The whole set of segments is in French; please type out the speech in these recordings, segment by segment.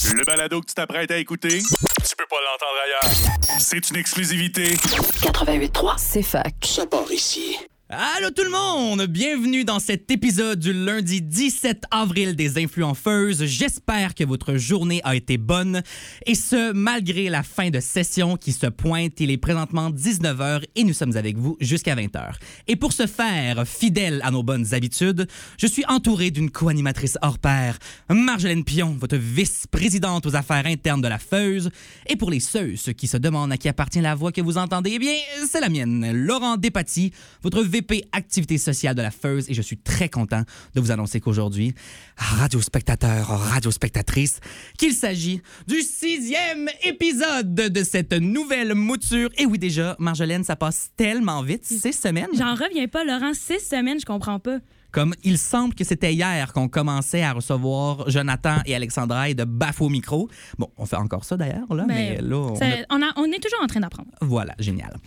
Le balado que tu t'apprêtes à écouter, tu peux pas l'entendre ailleurs. C'est une exclusivité. 88.3, c'est fac. Ça part ici. Allô tout le monde! Bienvenue dans cet épisode du lundi 17 avril des Influenceuses. J'espère que votre journée a été bonne et ce, malgré la fin de session qui se pointe. Il est présentement 19h et nous sommes avec vous jusqu'à 20h. Et pour ce faire, fidèle à nos bonnes habitudes, je suis entouré d'une co-animatrice hors pair, Marjolaine Pion, votre vice-présidente aux affaires internes de la Feuse. Et pour les ceux qui se demandent à qui appartient la voix que vous entendez, eh bien, c'est la mienne, Laurent Despatie, votre VP Activité sociale de la Feuse, et je suis très content de vous annoncer qu'aujourd'hui, radiospectateurs, radiospectatrices, qu'il s'agit du 6e épisode de cette nouvelle mouture. Et oui, déjà, Marjolaine, ça passe tellement vite, 6 semaines. J'en reviens pas, Laurent, 6 semaines, je comprends pas. Comme il semble que c'était hier qu'on commençait à recevoir Jonathan et Alexandra de baffe au micro. Bon, on fait encore ça d'ailleurs, là, mais là... On est toujours en train d'apprendre. Voilà, génial.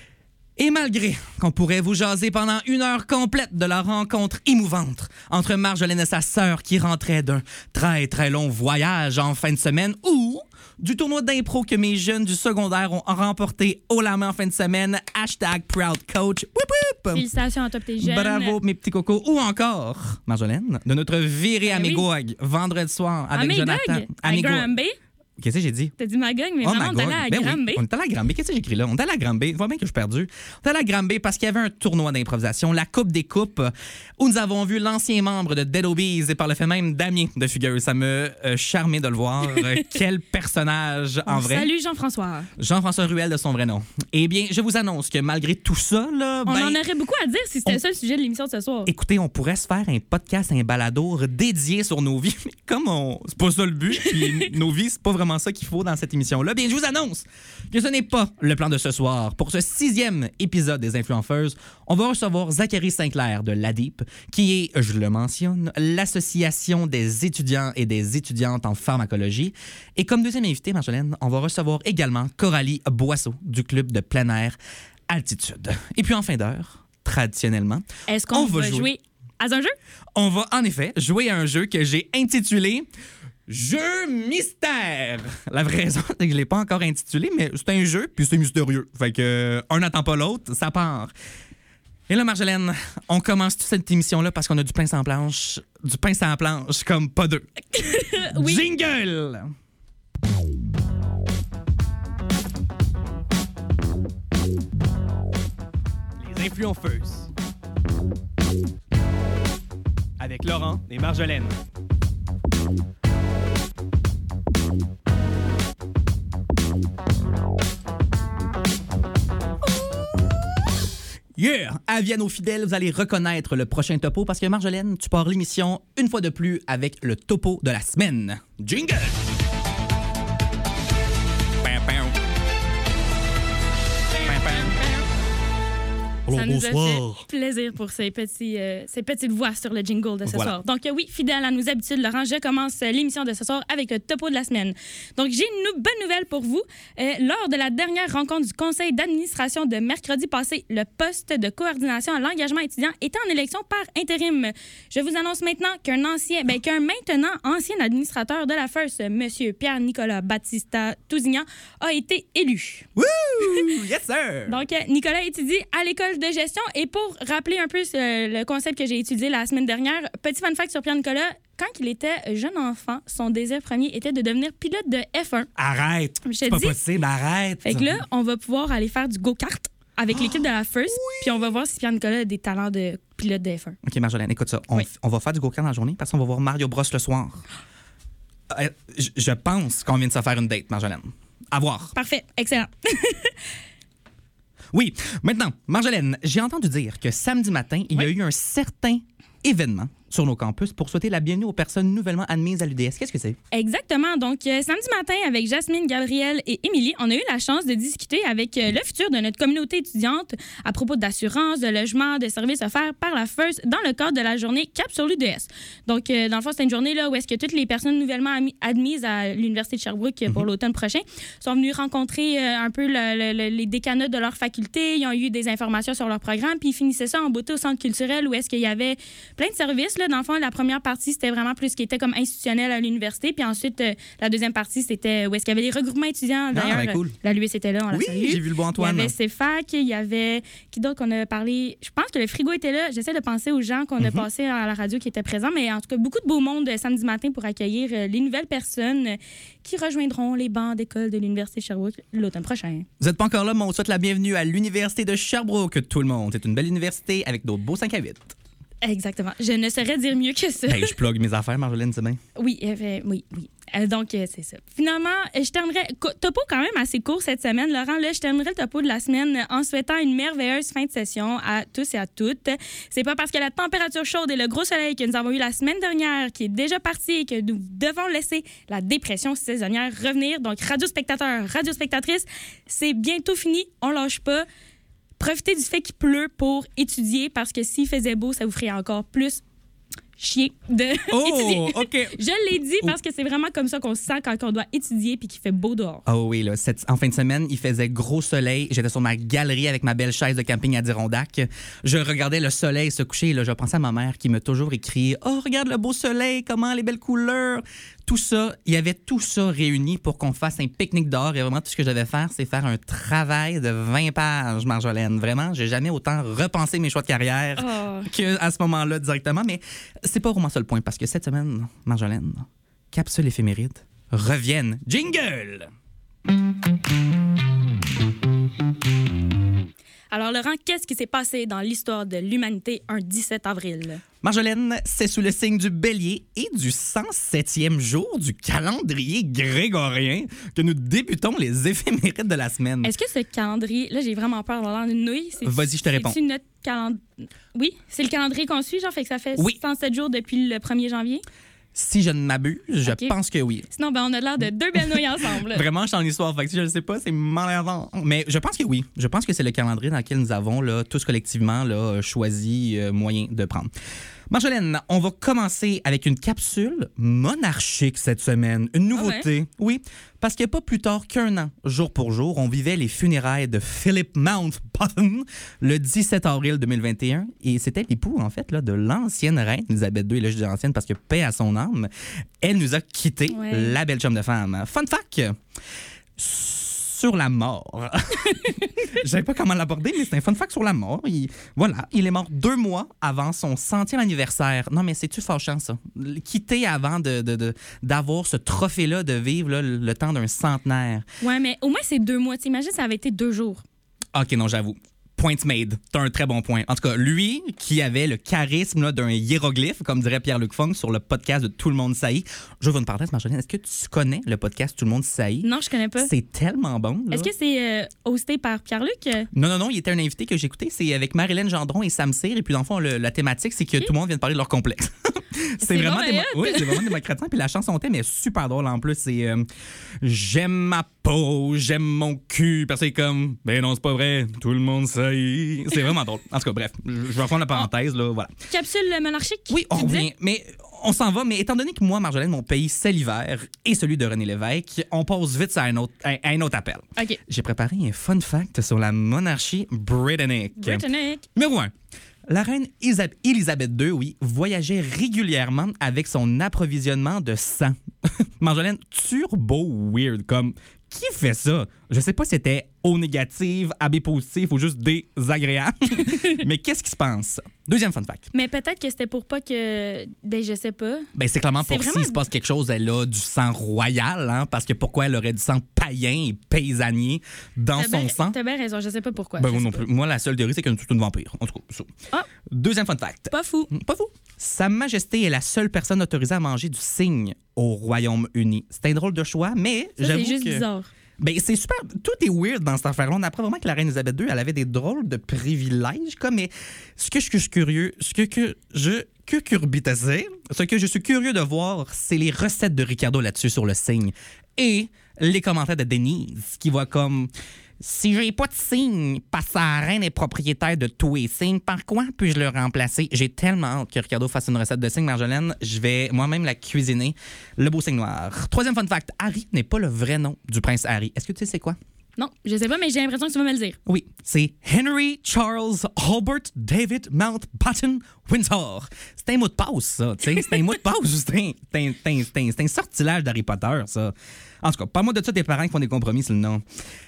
Et malgré qu'on pourrait vous jaser pendant 1 heure complète de la rencontre émouvante entre Marjolaine et sa sœur qui rentrait d'un très très long voyage en fin de semaine, ou du tournoi d'impro que mes jeunes du secondaire ont remporté haut la main en fin de semaine, #ProudCoach, whoop whoop! Félicitations à toi tes jeunes. Bravo mes petits cocos. Ou encore, Marjolaine, de notre virée à Magog, vendredi soir avec Jonathan. À Granby. Qu'est-ce que j'ai dit? T'as dit Magog, mais vraiment, on est allé à Granby. Oui. On est allé à Granby. Qu'est-ce que j'ai écrit là? On est allé à Granby. Tu vois bien que je suis perdu. On est allé à Granby parce qu'il y avait un tournoi d'improvisation, la Coupe des Coupes, où nous avons vu l'ancien membre de Dead Obies et par le fait même Damien de Fugueuse. Ça me charmé de le voir. Quel personnage en vrai. Salut Jean-François. Jean-François Ruel de son vrai nom. Eh bien, je vous annonce que malgré tout ça, là, on en aurait beaucoup à dire si c'était ça le sujet de l'émission de ce soir. Écoutez, on pourrait se faire un podcast, un balado dédié sur nos vies. Mais comme c'est pas ça le but, puis nos vies, c'est pas vraiment ça qu'il faut dans cette émission-là, bien, je vous annonce que ce n'est pas le plan de ce soir. Pour ce 6e épisode des Influenceuses, on va recevoir Zachary Sinclair de l'ADIP, qui est, je le mentionne, l'Association des étudiants et des étudiantes en pharmacologie. Et comme deuxième invité, Marjolaine, on va recevoir également Coralie Boisseau du club de plein air Altitude. Et puis en fin d'heure, traditionnellement, est-ce qu'on va jouer à un jeu? On va en effet jouer à un jeu que j'ai intitulé Jeu mystère. La vraie raison, c'est que je ne l'ai pas encore intitulé, mais c'est un jeu, puis c'est mystérieux. Fait que un n'attend pas l'autre, ça part. Et là, Marjolaine, on commence toute cette émission-là parce qu'on a du pain sans planche. Du pain sans planche, comme pas deux. Oui. Jingle! Les Influenceuses. Avec Laurent et Marjolaine. Yeah! Avis aux fidèles, vous allez reconnaître le prochain topo parce que Marjolaine, tu pars l'émission une fois de plus avec le topo de la semaine. Jingle! Ça nous a fait plaisir pour ces petites voix sur le jingle de ce soir. Donc oui, fidèle à nos habitudes, Laurent, je commence l'émission de ce soir avec le topo de la semaine. Donc j'ai une bonne nouvelle pour vous. Lors de la dernière rencontre du conseil d'administration de mercredi passé, le poste de coordination à l'engagement étudiant était en élection par intérim. Je vous annonce maintenant qu'un maintenant ancien administrateur de la FEUS, M. Pierre-Nicolas Battista Tousignan, a été élu. Wouh! Yes, sir! Donc, Nicolas étudie à l'école de gestion. Et pour rappeler un peu le concept que j'ai étudié la semaine dernière, petit fun fact sur Pierre-Nicolas, quand il était jeune enfant, son désir premier était de devenir pilote de F1. Arrête! C'est pas possible, arrête! Fait que là, on va pouvoir aller faire du go-kart avec l'équipe de la FEUS, puis on va voir si Pierre-Nicolas a des talents de pilote de F1. OK, Marjolaine, écoute ça. On va faire du go-kart dans la journée parce qu'on va voir Mario Bros le soir. Je pense qu'on vient de se faire une date, Marjolaine. À voir. Parfait, excellent. Oui, maintenant, Marjolaine, j'ai entendu dire que samedi matin, il y a eu un certain événement sur nos campus pour souhaiter la bienvenue aux personnes nouvellement admises à l'UDS. Qu'est-ce que c'est? Exactement. Donc, samedi matin, avec Jasmine, Gabrielle et Émilie, on a eu la chance de discuter avec le futur de notre communauté étudiante à propos d'assurance, de logement, de services offerts par la FEUS dans le cadre de la journée Cap sur l'UDS. Donc, dans le fond, c'est une journée là, où est-ce que toutes les personnes nouvellement admises à l'Université de Sherbrooke pour l'automne prochain sont venues rencontrer un peu les décanats de leur faculté. Ils ont eu des informations sur leur programme, puis ils finissaient ça en beauté au centre culturel où est-ce qu'il y avait plein de services Là. Dans le fond, la première partie, c'était vraiment plus ce qui était comme institutionnel à l'université. Puis ensuite, la deuxième partie, c'était où est-ce qu'il y avait les regroupements étudiants. D'ailleurs, cool. la l'US était là, on la salue. Oui, j'ai vu le beau Antoine. Il y avait CFAC, il y avait... Qui d'autre qu'on a parlé? Je pense que le frigo était là. J'essaie de penser aux gens qu'on a passés à la radio qui étaient présents. Mais en tout cas, beaucoup de beau monde samedi matin pour accueillir les nouvelles personnes qui rejoindront les bancs d'école de l'Université de Sherbrooke l'automne prochain. Vous n'êtes pas encore là, mais on souhaite la bienvenue à l'Université de Sherbrooke, tout le monde. C'est une belle université avec d'autres beaux 5 à 8. Exactement. Je ne saurais dire mieux que ça. Hey, je plug mes affaires, Marjolaine, c'est bien. Oui. Donc, c'est ça. Finalement, je terminerai... Topo quand même assez court cette semaine, Laurent. Là, je terminerai le topo de la semaine en souhaitant une merveilleuse fin de session à tous et à toutes. C'est pas parce que la température chaude et le gros soleil que nous avons eu la semaine dernière, qui est déjà parti et que nous devons laisser la dépression saisonnière revenir. Donc, radiospectateurs, radiospectatrices, c'est bientôt fini. On lâche pas. Profitez du fait qu'il pleut pour étudier parce que s'il faisait beau, ça vous ferait encore plus chier d'étudier. OK. Je l'ai dit parce que c'est vraiment comme ça qu'on se sent quand on doit étudier puis qu'il fait beau dehors. Oh oui, là, en fin de semaine, il faisait gros soleil. J'étais sur ma galerie avec ma belle chaise de camping à Dirondac. Je regardais le soleil se coucher. Là, je pensais à ma mère qui m'a toujours écrit « Oh, regarde le beau soleil, comment les belles couleurs! » Tout ça, il y avait tout ça réuni pour qu'on fasse un pique-nique dehors. Et vraiment, tout ce que je devais faire, c'est faire un travail de 20 pages, Marjolaine. Vraiment, j'ai jamais autant repensé mes choix de carrière qu'à ce moment-là directement. Mais c'est pas vraiment ça le point, parce que cette semaine, Marjolaine, capsule éphéméride, reviennent. Jingle! Alors, Laurent, qu'est-ce qui s'est passé dans l'histoire de l'humanité un 17 avril? Marjolaine, c'est sous le signe du Bélier et du 107e jour du calendrier grégorien que nous débutons les éphémérides de la semaine. Est-ce que ce calendrier... Là, j'ai vraiment peur d'avoir une nouille. Vas-y, je te réponds. C'est notre calendrier... Oui, c'est le calendrier qu'on suit, genre, fait que ça fait 107 jours depuis le 1er janvier? Si je ne m'abuse, je pense que oui. Sinon, on a l'air de deux belles nouilles ensemble. Vraiment, je suis en histoire. Fait que si je ne sais pas, c'est malaisant. Mais je pense que oui. Je pense que c'est le calendrier dans lequel nous avons là, tous collectivement là, choisi moyen de prendre. Marjolaine, on va commencer avec une capsule monarchique cette semaine. Une nouveauté. Oui, parce qu'il n'y a pas plus tard qu'un an, jour pour jour, on vivait les funérailles de Philip Mountbatten le 17 avril 2021. Et c'était l'époux, en fait, là, de l'ancienne reine Elisabeth II. Et là, je dis ancienne parce que paix à son âme. Elle nous a quitté, la belle chum de femme. Fun fact! Sur la mort. Je savais pas comment l'aborder, mais c'est un fun fact sur la mort. Il est mort 2 mois avant son 100e anniversaire. Non, mais c'est-tu fâchant, ça? Quitter avant d'avoir ce trophée-là, de vivre là, le temps d'un centenaire. Ouais, mais au moins, c'est 2 mois. T'imagines, ça avait été 2 jours. OK, non, j'avoue. Point made. T'as un très bon point. En tout cas, lui, qui avait le charisme là, d'un hiéroglyphe, comme dirait Pierre-Luc Funk sur le podcast de Tout le monde saillit. Je veux une parenthèse, Marjolaine. Est-ce que tu connais le podcast Tout le monde saillit? Non, je connais pas. C'est tellement bon. Là. Est-ce que c'est hosté par Pierre-Luc? Non. Il était un invité que j'écoutais. C'est avec Marie-Hélène Gendron et Sam Cyr. Et puis, dans le fond, la thématique, c'est que tout le monde vient de parler de leur complexe. c'est vraiment démocratisant. Puis la chanson thème est super drôle en plus. C'est j'aime ma peau, j'aime mon cul. Parce que c'est comme, ben non, c'est pas vrai. Tout le monde saillit. C'est vraiment drôle. En tout cas, bref, je vais reprendre la parenthèse. Là, voilà. Capsule monarchique? Oui, on revient. Mais on s'en va. Mais étant donné que moi, Marjolaine, mon pays, c'est l'hiver et celui de René Lévesque, on passe vite à un autre appel. OK. J'ai préparé un fun fact sur la monarchie britannique. Numéro 1. La reine Elisabeth II, oui, voyageait régulièrement avec son approvisionnement de sang. Marjolaine, turbo weird, comme... Qui fait ça? Je sais pas si c'était O négatif, AB positif ou juste désagréable. Mais qu'est-ce qui se passe? Deuxième fun fact. Mais peut-être que c'était pour pas que... Ben, je sais pas. Ben, c'est clairement pour s'il se passe quelque chose, elle a du sang royal, hein, parce que pourquoi elle aurait du sang païen et paysannier dans son sang? T'as bien raison, je sais pas pourquoi. Ben, non plus. Moi, la seule théorie, c'est qu'elle est toute une vampire. En tout cas, ça. Deuxième fun fact. Pas fou. Sa Majesté est la seule personne autorisée à manger du cygne au Royaume-Uni. C'est un drôle de choix, mais j'avoue c'est juste bizarre. Ben, c'est super. Tout est weird dans cette affaire-là. On apprend vraiment que la reine Elisabeth II, elle avait des drôles de privilèges, comme, mais ce que je suis curieux, ce que je suis curieux de voir, c'est les recettes de Ricardo là-dessus sur le cygne et les commentaires de Denise qui voit comme... Si j'ai pas de signe, parce que la reine est propriétaire de tous les signes, par quoi puis-je le remplacer? J'ai tellement hâte que Ricardo fasse une recette de cygne, Marjolaine. Je vais moi-même la cuisiner. Le beau cygne noir. Troisième fun fact, Harry n'est pas le vrai nom du prince Harry. Est-ce que tu sais c'est quoi? Non, je sais pas, mais j'ai l'impression que tu vas me le dire. Oui, c'est Henry Charles Albert David Mountbatten Windsor. C'est un mot de passe, ça. C'est un mot de passe. C'est un sortilège d'Harry Potter, ça. En tout cas, pas moi de ça tes parents qui font des compromis, c'est le nom.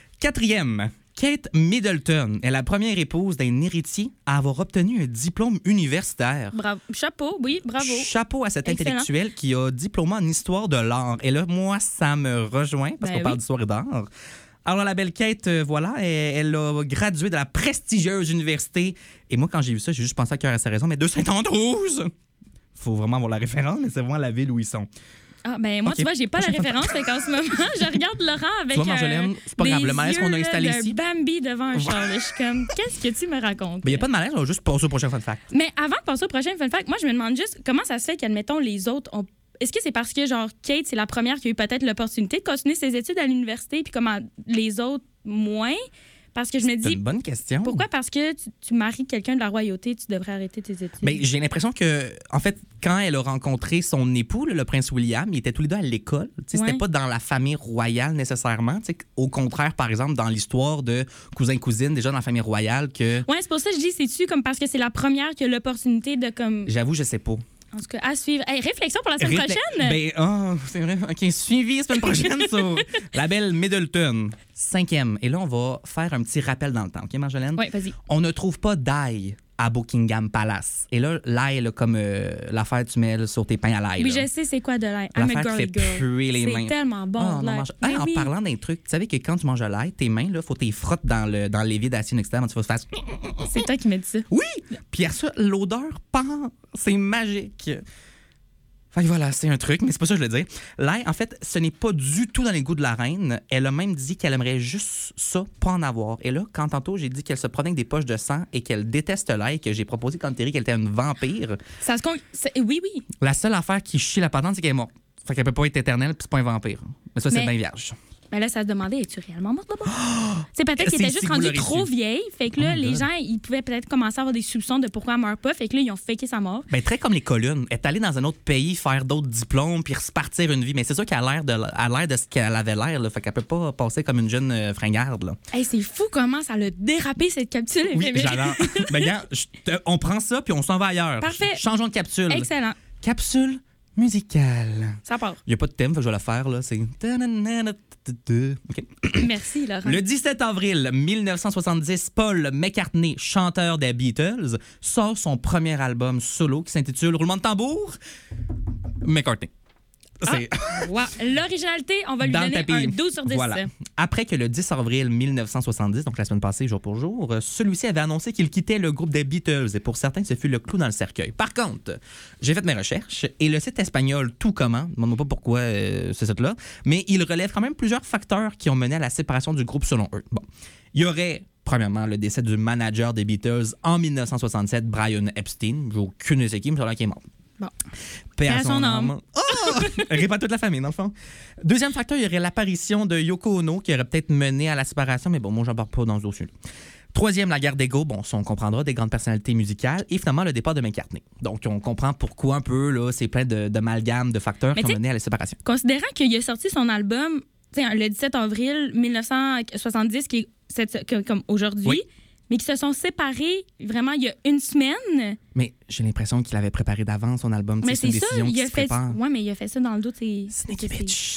4e, Kate Middleton est la première épouse d'un héritier à avoir obtenu un diplôme universitaire. Bravo. Chapeau, oui, bravo. Chapeau à cet Excellent. intellectuel qui a diplômé en histoire de l'art. Et là, moi, ça me rejoint parce qu'on parle d'histoire et d'art. Alors, la belle Kate, voilà, elle a gradué de la prestigieuse université. Et moi, quand j'ai vu ça, j'ai juste pensé à cœur à sa raison, mais de Saint-Andrews! Faut vraiment avoir la référence, mais c'est vraiment la ville où ils sont. Ah, ben moi, tu vois, j'ai pas la référence, fait qu'en ce moment, je regarde Laurent avec tu vois, Marjolaine, c'est pas grave, le malaise qu'on a installé ici. Bambi devant un char. Je suis comme, qu'est-ce que tu me racontes? Il n'y a pas de malaise, on va juste passer au prochain fun fact. Mais avant de passer au prochain fun fact, moi, je me demande juste comment ça se fait qu'admettons, les autres ont. Est-ce que c'est parce que, genre, Kate, c'est la première qui a eu peut-être l'opportunité de continuer ses études à l'université, puis comment les autres, moins? Parce que je me dis. C'est une bonne question. Pourquoi? Parce que tu maries quelqu'un de la royauté, tu devrais arrêter tes études. Ben, j'ai l'impression que, en fait, quand elle a rencontré son époux, le prince William, ils étaient tous les deux à l'école. C'était pas dans la famille royale nécessairement. Au contraire, par exemple, dans l'histoire de cousin-cousine, déjà dans la famille royale, que. Ouais, c'est pour ça que je dis, c'est-tu comme parce que c'est la première qui a l'opportunité de comme. J'avoue, je sais pas. En tout cas, à suivre. Hey, réflexion pour la semaine prochaine. Ben, c'est vrai. OK, suivi la semaine prochaine sur la belle Middleton. 5e. Et là, on va faire un petit rappel dans le temps. OK, Marjolaine? Oui, vas-y. On ne trouve pas d'ail à Buckingham Palace. Et là, l'ail, là, comme l'affaire tu mets là, sur tes pains à l'ail. Oui, là. je sais c'est quoi de l'ail. I'm a L'affaire qui girly fait girl. puer les mains. C'est tellement bon, l'ail. Hey, en oui. parlant d'un truc, tu savais que quand tu manges de l'ail, tes mains, il faut que tu les frottes dans l'évier d'acier inoxydable, tu vas te faire... C'est toi qui m'as dit ça. Oui! Puis à ça, l'odeur pend. C'est magique. Fait que voilà, c'est un truc, mais c'est pas ça que je veux dire. L'ail, en fait, ce n'est pas du tout dans les goûts de la reine. Elle a même dit qu'elle aimerait juste ça, pas en avoir. Et là, quand tantôt j'ai dit qu'elle se prenait avec des poches de sang et qu'elle déteste l'ail, que j'ai proposé comme théorie qu'elle était une vampire, Ça se oui. la seule affaire qui chie la patente, c'est qu'elle est morte. Fait qu'elle peut pas être éternelle, puis c'est pas un vampire. Mais ça, c'est bien vierge. Mais là, ça se demandait, es-tu réellement morte là-bas? C'est peut-être qu'elle C'est était juste si vous rendue l'aurez trop su. vieille. Fait que là, Oh my les God. gens, ils pouvaient peut-être commencer à avoir des soupçons de pourquoi elle meurt pas. Fait que là, ils ont faké sa mort. Ben, très comme les colonnes. Elle est allée dans un autre pays faire d'autres diplômes puis repartir une vie. Mais c'est sûr qu'elle a l'air de ce qu'elle avait l'air. Là. Fait qu'elle peut pas passer comme une jeune fringarde. Là. Hey, c'est fou comment ça l'a dérapé, cette capsule. Oui, éphémère. j'adore. Ben, regarde, on prend ça puis on s'en va ailleurs. Parfait. Changeons de capsule. Excellent. Capsule musicale. Ça part. Il n'y a pas de thème, fait que je vais la faire. Là. C'est... OK. Merci, Laurent. Le 17 avril 1970, Paul McCartney, chanteur des Beatles, sort son premier album solo qui s'intitule Roulement de tambour, McCartney. C'est Wow. L'originalité, on va lui dans le donner tapis. un 12 sur 10. Voilà. Après que le 10 avril 1970, donc la semaine passée, jour pour jour, celui-ci avait annoncé qu'il quittait le groupe des Beatles et pour certains, ce fut le clou dans le cercueil. Par contre, j'ai fait mes recherches et le site espagnol Tout Comment, demande-moi pas pourquoi ce site-là, mais il relève quand même plusieurs facteurs qui ont mené à la séparation du groupe selon eux. Bon, il y aurait premièrement le décès du manager des Beatles en 1967, Brian Epstein. J'ai aucune idée qui, mais c'est là qui est mort. Bon. Paix à son âme. Oh! Répète toute la famille, dans le fond. Deuxième facteur, il y aurait l'apparition de Yoko Ono qui aurait peut-être mené à la séparation, mais bon, moi, j'en parle pas dans ce dossier-là. Troisième, la guerre d'ego. Bon, ça, on comprendra, des grandes personnalités musicales. Et finalement, le départ de McCartney. Donc, on comprend pourquoi un peu, là, c'est plein d'amalgames de facteurs qui ont mené à la séparation. Considérant qu'il a sorti son album le 17 avril 1970, qui est comme aujourd'hui, Oui. mais qui se sont séparés vraiment il y a une semaine. Mais j'ai l'impression qu'il avait préparé d'avance son album. Mais C'est une c'est ça, décision qui se prépare. Ouais, mais il a fait ça dans le doute. Sneaky bitch.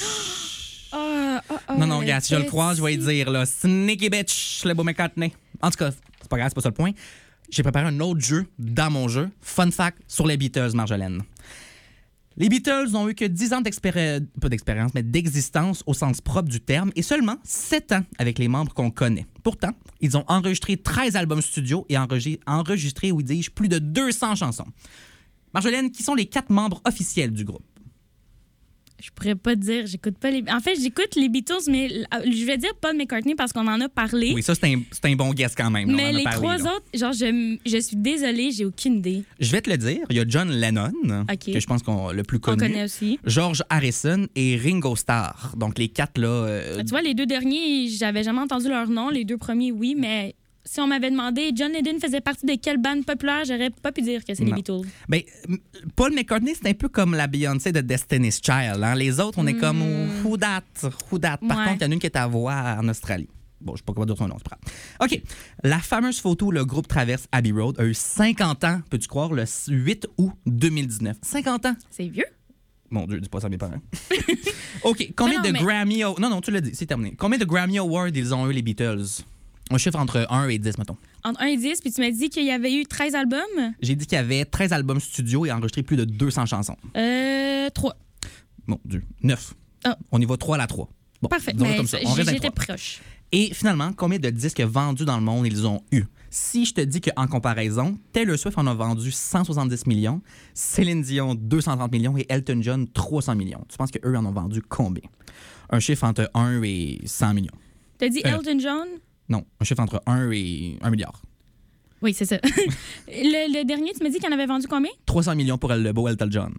Non, regarde, si je le croise, je vais lui dire, là, Sneaky bitch, le beau McCartney. En tout cas, c'est pas grave, c'est pas ça le point. J'ai préparé un autre jeu dans mon jeu. Fun fact sur les Beatles, Marjolaine. Les Beatles n'ont eu que 10 ans pas d'expérience, mais d'existence au sens propre du terme et seulement 7 ans avec les membres qu'on connaît. Pourtant, ils ont enregistré 13 albums studio et enregistré, où dis-je, plus de 200 chansons. Marjolaine, qui sont les 4 membres officiels du groupe? Je pourrais pas te dire, j'écoute pas les... En fait, j'écoute les Beatles, mais je vais dire Paul McCartney parce qu'on en a parlé. Oui, ça, c'est un bon guess quand même. Mais les trois autres, genre, je suis désolée, j'ai aucune idée. Je vais te le dire. Il y a John Lennon, que je pense qu'on le plus connu. On connaît aussi. George Harrison et Ringo Starr. Donc, les 4, là... Tu vois, les 2 derniers, j'avais jamais entendu leur nom. Les 2 premiers, oui, mais... Si on m'avait demandé John Lennon faisait partie de quelle bande populaire, j'aurais pas pu dire que c'est les Beatles. Ben, Paul McCartney, c'est un peu comme la Beyoncé de Destiny's Child. Hein? Les autres, on est comme who that? Par contre, il y en a une qui est à voix en Australie. Bon, je suis pas capable de dire son nom, c'est pas grave. OK. La fameuse photo où le groupe traverse Abbey Road a eu 50 ans, peux-tu croire, le 8 août 2019. 50 ans. C'est vieux. Mon Dieu, dis pas ça à mes parents. OK. Combien de Grammy... Non, tu l'as dit, c'est terminé. Combien de Grammy Awards ils ont eu, les Beatles? Un chiffre entre 1 et 10, mettons. Entre 1 et 10, puis tu m'as dit qu'il y avait eu 13 albums? J'ai dit qu'il y avait 13 albums studio et enregistré plus de 200 chansons. 3. Mon Dieu, 9. Ah. On y va 3 à la 3. Bon, parfait, mais comme ça. J'étais proche. Et finalement, combien de disques vendus dans le monde ils ont eu? Si je te dis qu'en comparaison, Taylor Swift en a vendu 170 millions, Céline Dion 230 millions et Elton John 300 millions. Tu penses qu'eux en ont vendu combien? Un chiffre entre 1 et 100 millions. T'as dit Elton John? Non, un chiffre entre 1 et 1 milliard. Oui, c'est ça. le dernier, tu m'as dit qu'il en avait vendu combien? 300 millions pour le beau Elton John.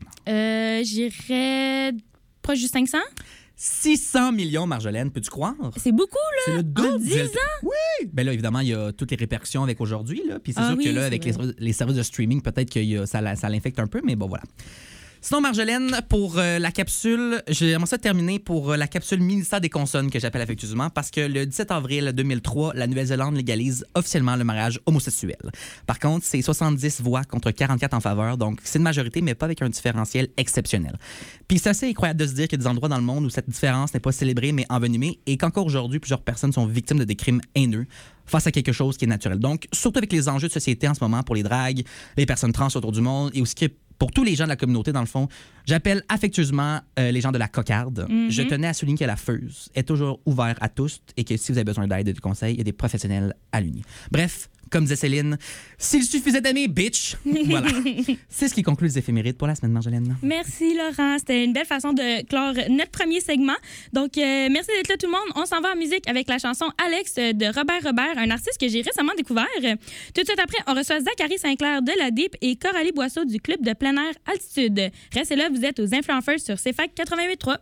J'irais proche du 500? 600 millions, Marjolaine, peux-tu croire? C'est beaucoup, là! C'est le double. En 10 ans? Oui! Bien là, évidemment, il y a toutes les répercussions avec aujourd'hui. Là. Puis c'est sûr que là, avec les services de streaming, peut-être que ça l'infecte un peu, mais bon, voilà. Sinon, Marjolaine, pour la capsule, j'aimerais ça terminer pour la capsule ministère des consonnes que j'appelle affectueusement parce que le 17 avril 2003, la Nouvelle-Zélande légalise officiellement le mariage homosexuel. Par contre, c'est 70 voix contre 44 en faveur, donc c'est une majorité, mais pas avec un différentiel exceptionnel. Puis c'est assez incroyable de se dire qu'il y a des endroits dans le monde où cette différence n'est pas célébrée, mais envenimée, et qu'encore aujourd'hui, plusieurs personnes sont victimes de des crimes haineux face à quelque chose qui est naturel. Donc, surtout avec les enjeux de société en ce moment pour les dragues, les personnes trans autour du monde, et aussi pour tous les gens de la communauté, dans le fond, j'appelle affectueusement les gens de la cocarde. Mm-hmm. Je tenais à souligner que la FEUS est toujours ouverte à tous et que si vous avez besoin d'aide et de conseils, il y a des professionnels à l'Uni. Bref, comme disait Céline, s'il suffisait d'aimer, bitch! Voilà. C'est ce qui conclut les éphémérides pour la semaine, Marjolaine. Merci, Laurent. C'était une belle façon de clore notre premier segment. Donc, merci d'être là, tout le monde. On s'en va en musique avec la chanson Alex de Robert, un artiste que j'ai récemment découvert. Tout de suite après, on reçoit Zachary Sinclair de la DIP et Coralie Boisseau du club de plein air Altitude. Restez là, vous êtes aux Influenceurs sur CFAC 88.3.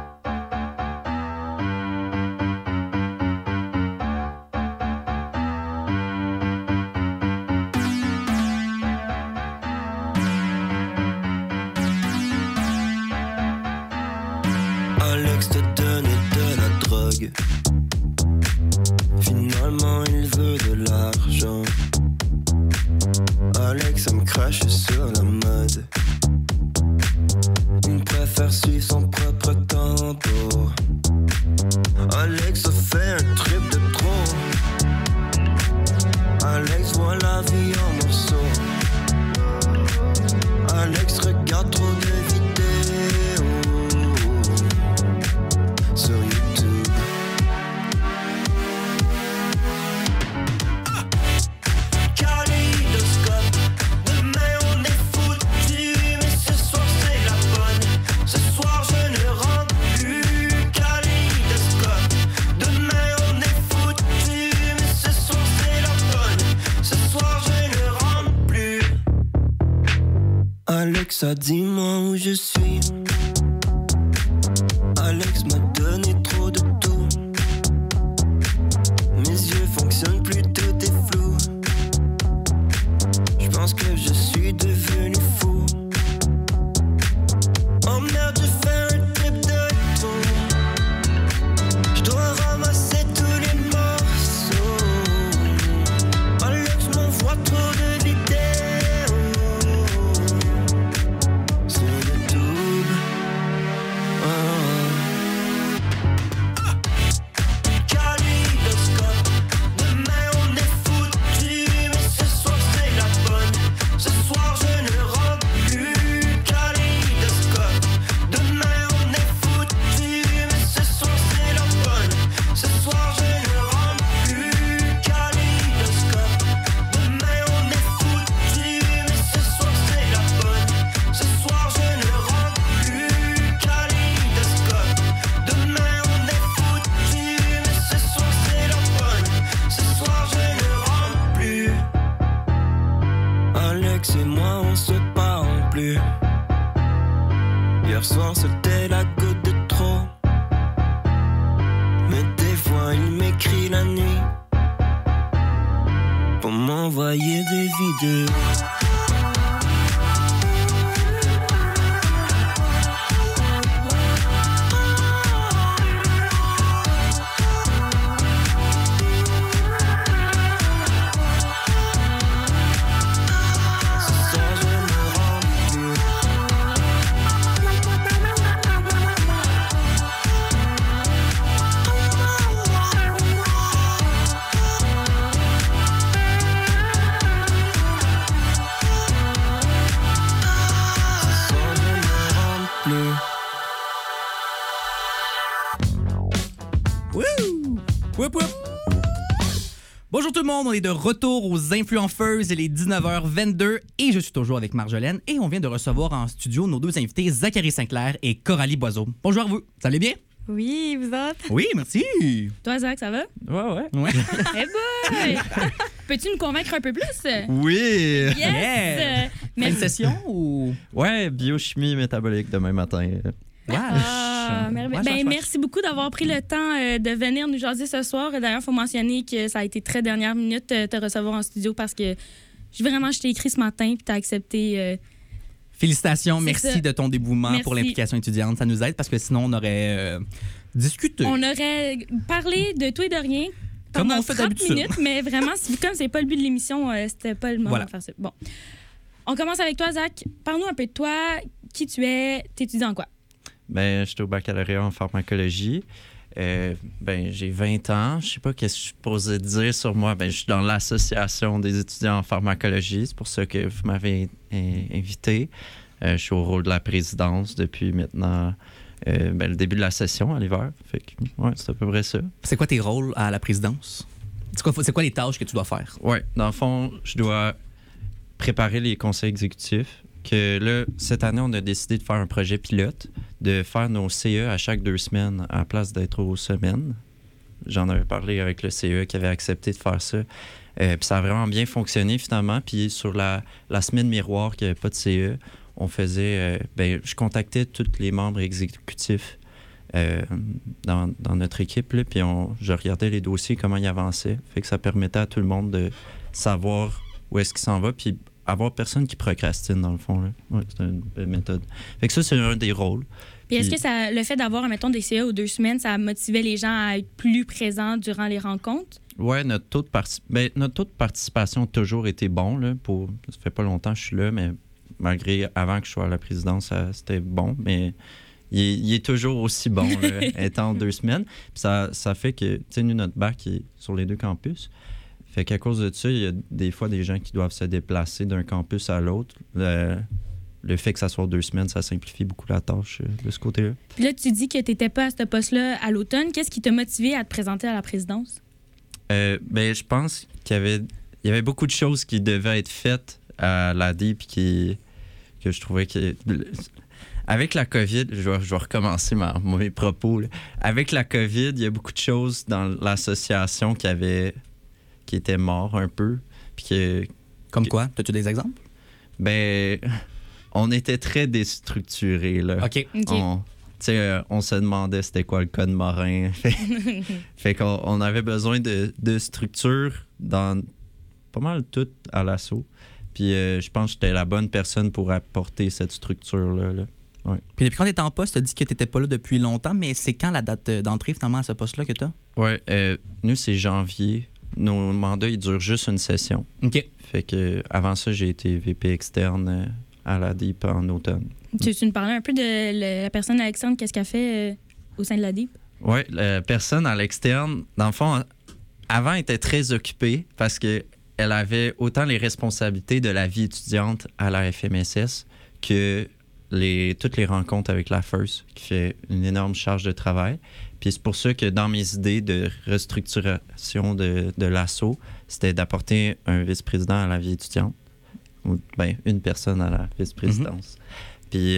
Alex te donnait de la drogue. Finalement, il veut de l'argent. Alex aime cracher sur la mode. Il préfère suivre son propre tempo. Alex a fait un trip de trop. Alex voit la vie en morceaux. Alex regarde trop de vidéos sur YouTube. Kaléidoscope, demain on est foutu, mais ce soir c'est la bonne. Ce soir je ne rentre plus. Kaléidoscope, demain on est foutu, mais ce soir c'est la bonne. Ce soir je ne rentre plus. Alexa, dis-moi où je suis. Alex m'a donné trop de tout. Mes yeux fonctionnent plus, tout est flou. Je pense que je suis devenu fou. Oh merde, je fais un trip de tout. Je dois ramasser tous les morceaux. Alex m'envoie trop de vidéos sur YouTube. Kaléidoscope, demain on est foutu, mais ce soir c'est la bonne. Ce soir je ne rentre plus. Kaléidoscope, demain on est foutu, mais ce soir c'est la bonne. Ce soir je ne rentre plus. Kaléidoscope, demain on est foutu, mais ce soir c'est la bonne. Ce soir je ne rentre plus. Kaléidoscope, demain on est foutu, mais ce soir c'est la bonne. Ce soir je ne rentre plus. Alex et moi on se parle plus. Hier soir c'était la goutte de trop. Mais des fois il m'écrit la nuit pour m'envoyer des vidéos. Wouh! Whoop, whoop! Bonjour tout le monde, on est de retour aux Influenceuses, il est 19h22 et je suis toujours avec Marjolaine et on vient de recevoir en studio nos deux invités, Zachary Sinclair et Coralie Boiseau. Bonjour à vous, ça allait bien? Oui, vous autres? Oui, merci. Toi, Zach, ça va? Ouais. Eh boy! Peux-tu nous convaincre un peu plus? Oui! Yes! Yeah. Fin de session ou... Ouais, biochimie métabolique demain matin. Merci beaucoup d'avoir pris le temps de venir nous jaser ce soir. D'ailleurs, il faut mentionner que ça a été très dernière minute de te recevoir en studio parce que je t'ai écrit ce matin et tu as accepté. Félicitations, merci ça. de ton dévouement Merci. pour l'implication étudiante. Ça nous aide parce que sinon, on aurait discuté. On aurait parlé de tout et de rien Comme pendant on fait 30 d'habitude. minutes, mais vraiment, comme c'est pas le but de l'émission, c'était pas le moment Voilà. de faire ça. Bon. On commence avec toi, Zach. Parle-nous un peu de toi, qui tu es, t'étudies en quoi? Ben, j'étais au baccalauréat en pharmacologie. J'ai 20 ans. Je sais pas qu'est-ce que je suis supposé dire sur moi. Ben, je suis dans l'association des étudiants en pharmacologie. C'est pour ça que vous m'avez invité. Je suis au rôle de la présidence depuis maintenant le début de la session à l'hiver. Fait que, ouais, c'est à peu près ça. C'est quoi tes rôles à la présidence? C'est quoi les tâches que tu dois faire? Ouais, dans le fond, je dois préparer les conseils exécutifs. Que là, cette année, on a décidé de faire un projet pilote, de faire nos CE à chaque 2 semaines à la place d'être aux semaines. J'en avais parlé avec le CE qui avait accepté de faire ça. Puis ça a vraiment bien fonctionné finalement. Puis sur la semaine miroir qui n'avait pas de CE, on faisait... je contactais tous les membres exécutifs dans notre équipe. Là, puis je regardais les dossiers, comment ils avançaient. Fait que ça permettait à tout le monde de savoir où est-ce qu'il s'en va. Puis avoir personne qui procrastine, dans le fond. Là. Ouais, c'est une belle méthode. Fait que ça, c'est un des rôles. Puis est-ce que le fait d'avoir, mettons, des CA aux 2 semaines, ça motivait les gens à être plus présents durant les rencontres? Oui, notre taux de participation a toujours été bon. Là, ça fait pas longtemps que je suis là, mais malgré avant que je sois à la présidence, c'était bon. Mais il est toujours aussi bon, là, étant 2 semaines. Puis ça fait que, tu sais, nous, notre bac est sur les 2 campus. Fait qu'à cause de ça, il y a des fois des gens qui doivent se déplacer d'un campus à l'autre. Le fait que ça soit 2 semaines, ça simplifie beaucoup la tâche de ce côté-là. Puis là, tu dis que tu n'étais pas à ce poste-là à l'automne. Qu'est-ce qui t'a motivé à te présenter à la présidence? Je pense qu'il y avait beaucoup de choses qui devaient être faites à l'AD puis que je trouvais que... Avec la COVID, je vais recommencer mes propos. Là. Avec la COVID, il y a beaucoup de choses dans l'association qui étaient morts un peu. Puis Comme quoi? As-tu des exemples? On était très déstructurés. Là. OK. On se demandait c'était quoi le code Morin. Fait qu'on avait besoin de structure dans pas mal tout à l'assaut. Puis je pense que j'étais la bonne personne pour apporter cette structure-là. Là. Ouais. Puis depuis quand tu étais en poste, tu as dit que tu n'étais pas là depuis longtemps, mais c'est quand la date d'entrée finalement à ce poste-là que tu as? Oui, nous, c'est janvier. Nos mandats, ils durent juste une session. OK. Fait que avant ça, j'ai été VP externe à la DIP en automne. Tu nous parlais un peu de la personne à l'externe, qu'est-ce qu'elle fait au sein de la DIP? Oui, la personne à l'externe, dans le fond, avant, elle était très occupée parce qu'elle avait autant les responsabilités de la vie étudiante à la FMSS que toutes les rencontres avec la FIRST, qui fait une énorme charge de travail. Puis c'est pour ça que dans mes idées de restructuration de l'ASSO, c'était d'apporter un vice-président à la vie étudiante, ou une personne à la vice-présidence. Puis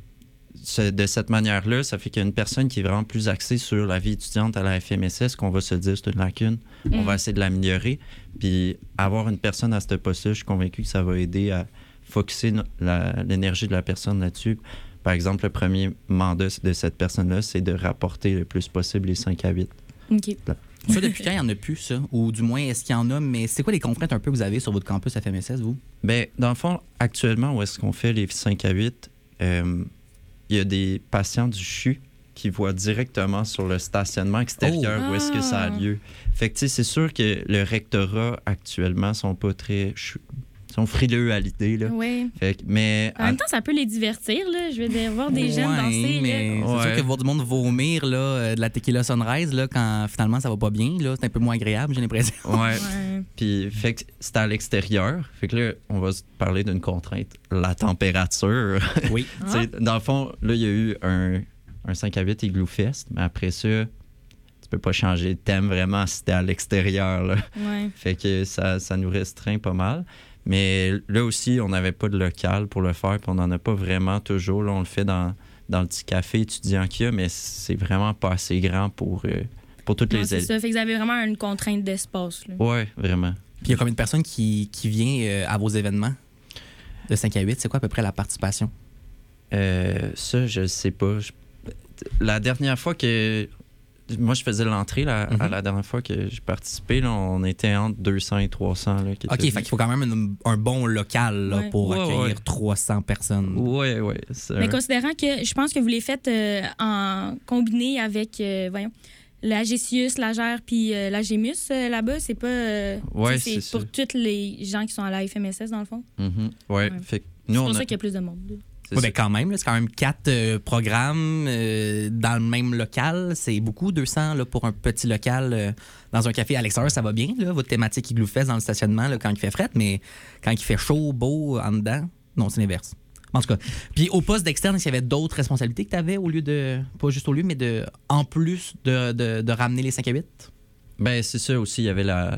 de cette manière-là, ça fait qu'il y a une personne qui est vraiment plus axée sur la vie étudiante à la FMSS, qu'on va se dire c'est une lacune. On va essayer de l'améliorer. Puis avoir une personne à ce poste-là, je suis convaincu que ça va aider à focusser l'énergie de la personne là-dessus. Par exemple, le premier mandat de cette personne-là, c'est de rapporter le plus possible les 5 à 8. OK. Ça, depuis quand il n'y en a plus, ça? Ou du moins, est-ce qu'il y en a? Mais c'est quoi les contraintes un peu que vous avez sur votre campus FMSS, vous? Dans le fond, actuellement, où est-ce qu'on fait les 5 à 8, il y a des patients du CHU qui voient directement sur le stationnement extérieur où est-ce que ça a lieu. Fait que, tu sais, c'est sûr que le rectorat, actuellement, sont pas très... sont frileux à l'idée, là. Oui. Mais en même temps, ça peut les divertir, là. Je vais voir des jeunes danser, mais là. c'est sûr que voir du monde vomir là, de la tequila sunrise là, quand finalement ça va pas bien, là, c'est un peu moins agréable, j'ai l'impression. Ouais. Puis fait que c'était à l'extérieur. Fait que là, on va parler d'une contrainte. La température. Oui. Dans le fond, là, il y a eu un 5 à 8 Igloo Fest, mais après ça, peux pas changer de thème vraiment si t'es à l'extérieur. Là. Ouais. Fait que ça nous restreint pas mal. Mais là aussi, on n'avait pas de local pour le faire, puis on n'en a pas vraiment toujours. Là, on le fait dans le petit café étudiant qu'il y a, mais c'est vraiment pas assez grand pour toutes Non, les c'est ailes. ça. Fait que vous avez vraiment une contrainte d'espace. Là. Oui, vraiment. Puis il y a combien de personnes qui viennent à vos événements de 5 à 8? C'est quoi à peu près la participation? Ça, je sais pas. La dernière fois que... Moi, je faisais l'entrée à la dernière fois que j'ai participé. Là, on était entre 200 et 300. Là, OK, fait qu'il faut quand même un bon local là, Ouais. pour accueillir 300 personnes. Oui. Mais considérant que je pense que vous les faites en combiné avec, la GCIUS, la GER puis la GEMUS là-bas, c'est pas... Ouais, c'est c'est pour tous les gens qui sont à la FMSS, dans le fond. Ouais. Fait que nous, C'est on pour a... ça qu'il y a plus de monde. c'est Oui, ça. ben quand même, là, c'est quand même 4 programmes dans le même local. C'est beaucoup, 200 là, pour un petit local dans un café à l'extérieur. Ça va bien, là, votre thématique Igloo Fest dans le stationnement là, quand il fait fret, mais quand il fait chaud, beau, en dedans, non, c'est l'inverse. En tout cas, puis au poste d'externe, est-ce qu'il y avait d'autres responsabilités que tu avais au lieu de, pas juste au lieu, mais en plus de ramener les 5 à 8? Ben, c'est ça aussi, il y avait la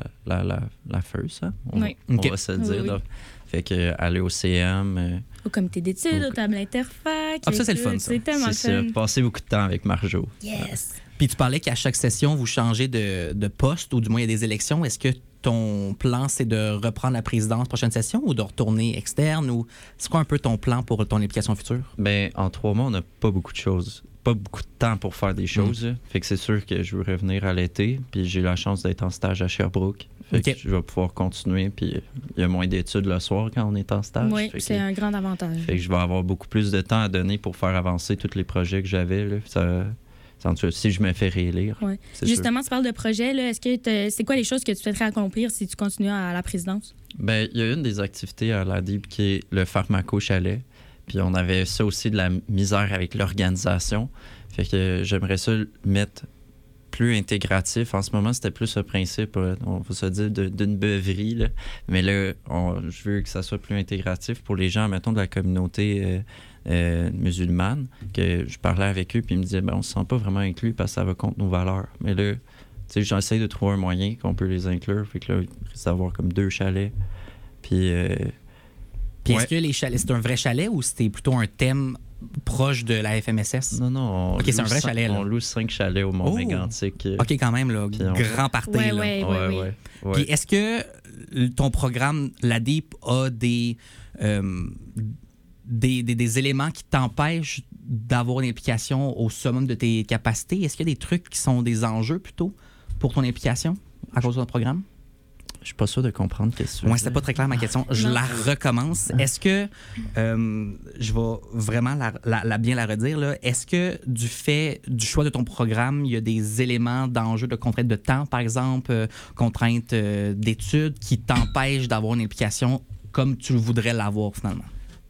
FEUS, hein? On OK. va se le dire. Oui. Là. Fait que aller au CM... Au comité d'études, Au- aux tables interfac. Ah, ça, c'est le fun, ça. C'est tellement c'est le fun. ça, passer beaucoup de temps avec Marjo. Yes! Puis tu parlais qu'à chaque session, vous changez de poste, ou du moins il y a des élections. Est-ce que ton plan, c'est de reprendre la présidence prochaine session ou de retourner externe? Ou c'est quoi un peu ton plan pour ton implication future? Ben, en 3 mois, on n'a pas beaucoup de choses. Pas beaucoup de temps pour faire des choses. là. Fait que c'est sûr que je veux revenir à l'été. Puis j'ai la chance d'être en stage à Sherbrooke. Fait OK. que je vais pouvoir continuer. Puis il y a moins d'études le soir quand on est en stage. Oui, Fait que- c'est un grand avantage. Fait que je vais avoir beaucoup plus de temps à donner pour faire avancer tous les projets que j'avais. Là. En tout cas, si je me fais réélire. Ouais. c'est sûr. Justement, tu parles de projet. Là. Est-ce que c'est quoi les choses que tu souhaiterais accomplir si tu continues à la présidence? Ben, il y a une des activités à la DIP qui est le pharmaco-chalet. Puis on avait ça aussi de la misère avec l'organisation. Fait que j'aimerais ça le mettre plus intégratif. En ce moment, c'était plus le principe, on va se dire, d'une beuverie. Là. Mais là, je veux que ça soit plus intégratif pour les gens, mettons, de la communauté musulmane, que je parlais avec eux, puis ils me disaient, ben, on se sent pas vraiment inclus parce que ça va contre nos valeurs. Mais là, tu sais, j'essaie de trouver un moyen qu'on peut les inclure. Fait que là, il risque d'avoir comme 2 chalets. Puis... Puis ouais. est-ce que les chalets, c'est un vrai chalet ou c'était plutôt un thème proche de la FMSS? Non. OK, c'est un vrai chalet, là. On loue 5 chalets au Mont-Mégantic. OK, quand même, là, Puis on- grand party. Ouais, là. ouais. Puis est-ce que ton programme, la DIP, a des éléments qui t'empêchent d'avoir une implication au summum de tes capacités? Est-ce qu'il y a des trucs qui sont des enjeux plutôt pour ton implication à cause de ton programme? Je suis pas sûr de comprendre qu'est-ce que tu veux Moi, c'était pas très clair ma question. Je Non. la recommence. Est-ce que, je vais vraiment bien la redire, là. Est-ce que du choix de ton programme, il y a des éléments d'enjeu de contrainte de temps, par exemple, contrainte d'études, qui t'empêchent d'avoir une implication comme tu voudrais l'avoir finalement?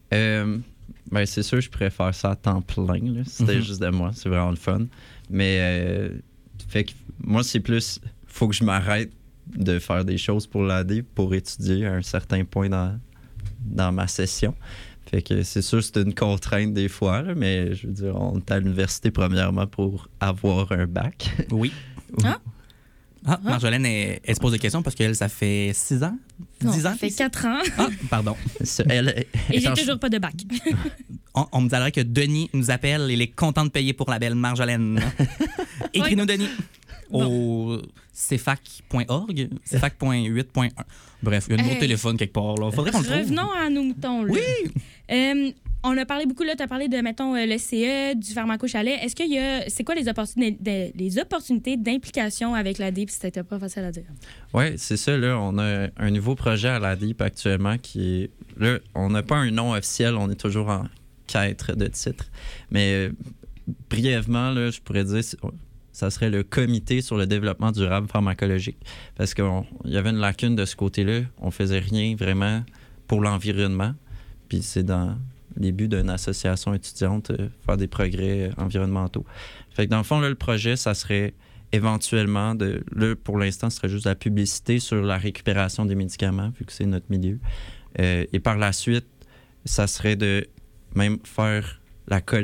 Ben, c'est sûr, je pourrais faire ça à temps plein. Là, si c'était juste de moi. C'est vraiment le fun. Mais, fait que moi, c'est plus, faut que je m'arrête de faire des choses pour l'AD pour étudier à un certain point dans ma session. Fait que c'est sûr, c'est une contrainte des fois, là, mais je veux dire, on est à l'université premièrement pour avoir un bac. Oui. Ah? Ah, Marjolaine, elle se pose des questions parce qu'elle, ça fait 6 ans? 10 Non, ans? ça fait 4 ans Ah, pardon. et j'ai toujours pas de bac. On me dirait que Denis nous appelle, il est content de payer pour la belle Marjolaine. Écris-nous, Denis. Au cfac.org, cfac.8.1. Bref, il y a un numéro de téléphone quelque part. Là. Faudrait qu'on le trouve. Revenons à nos moutons. Là. Oui! On a parlé beaucoup, là, tu as parlé de, mettons, le CE, du pharmaco-chalet. Est-ce qu'il y a... C'est quoi les opportunités d'implication avec la DIP, si c'était pas facile à dire? Oui, c'est ça. Là, on a un nouveau projet à la DIP actuellement qui est... Là, on n'a pas un nom officiel, on est toujours en quête de titre. Mais brièvement, là, je pourrais dire... Ça serait le comité sur le développement durable pharmacologique. Parce qu'il y avait une lacune de ce côté-là. On faisait rien vraiment pour l'environnement. Puis c'est dans les buts d'une association étudiante, faire des progrès environnementaux. Fait que dans le fond, là, le projet, ça serait éventuellement là, pour l'instant, ce serait juste la publicité sur la récupération des médicaments, vu que c'est notre milieu. Et par la suite, ça serait de même faire la collecte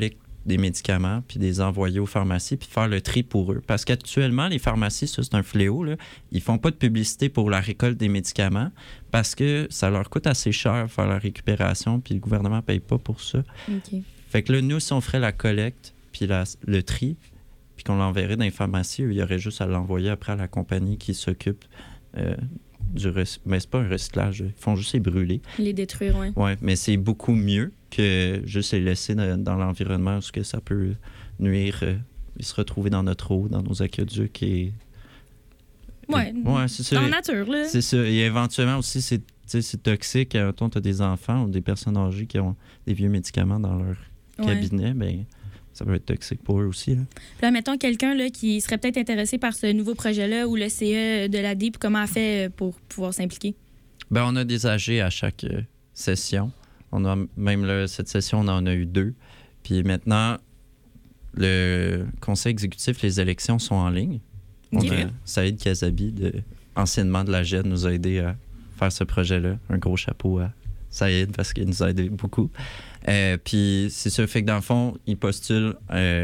des médicaments, puis les envoyer aux pharmacies, puis faire le tri pour eux. Parce qu'actuellement, les pharmacies, ça, c'est un fléau, là. Ils font pas de publicité pour la récolte des médicaments parce que ça leur coûte assez cher faire la récupération, puis le gouvernement paye pas pour ça. OK. Fait que là, nous, si on ferait la collecte, puis le tri, puis qu'on l'enverrait dans les pharmacies, il y aurait juste à l'envoyer après à la compagnie qui s'occupe mais c'est pas un recyclage, ils font juste les brûler. Les détruire, oui. Oui, mais c'est beaucoup mieux que juste les laisser dans l'environnement parce que ça peut nuire et se retrouver dans notre eau, dans nos aqueducs et... Ouais, c'est ça. dans la nature, là. C'est ça. Et éventuellement aussi, c'est toxique. Quand tu as des enfants ou des personnes âgées qui ont des vieux médicaments dans leur cabinet, ben ça peut être toxique pour eux aussi. Là. Puis là, mettons quelqu'un là, qui serait peut-être intéressé par ce nouveau projet-là ou le CE de la DIP, comment elle fait pour pouvoir s'impliquer? Ben, on a des AG à chaque session. On a même là, cette session, on en a eu 2. Puis maintenant, le conseil exécutif, les élections sont en ligne. Okay. Saïd Kazabi, anciennement de la GED, nous a aidé à faire ce projet-là. Un gros chapeau à Saïd parce qu'il nous a aidé beaucoup. Puis c'est ça, fait que dans le fond, il postule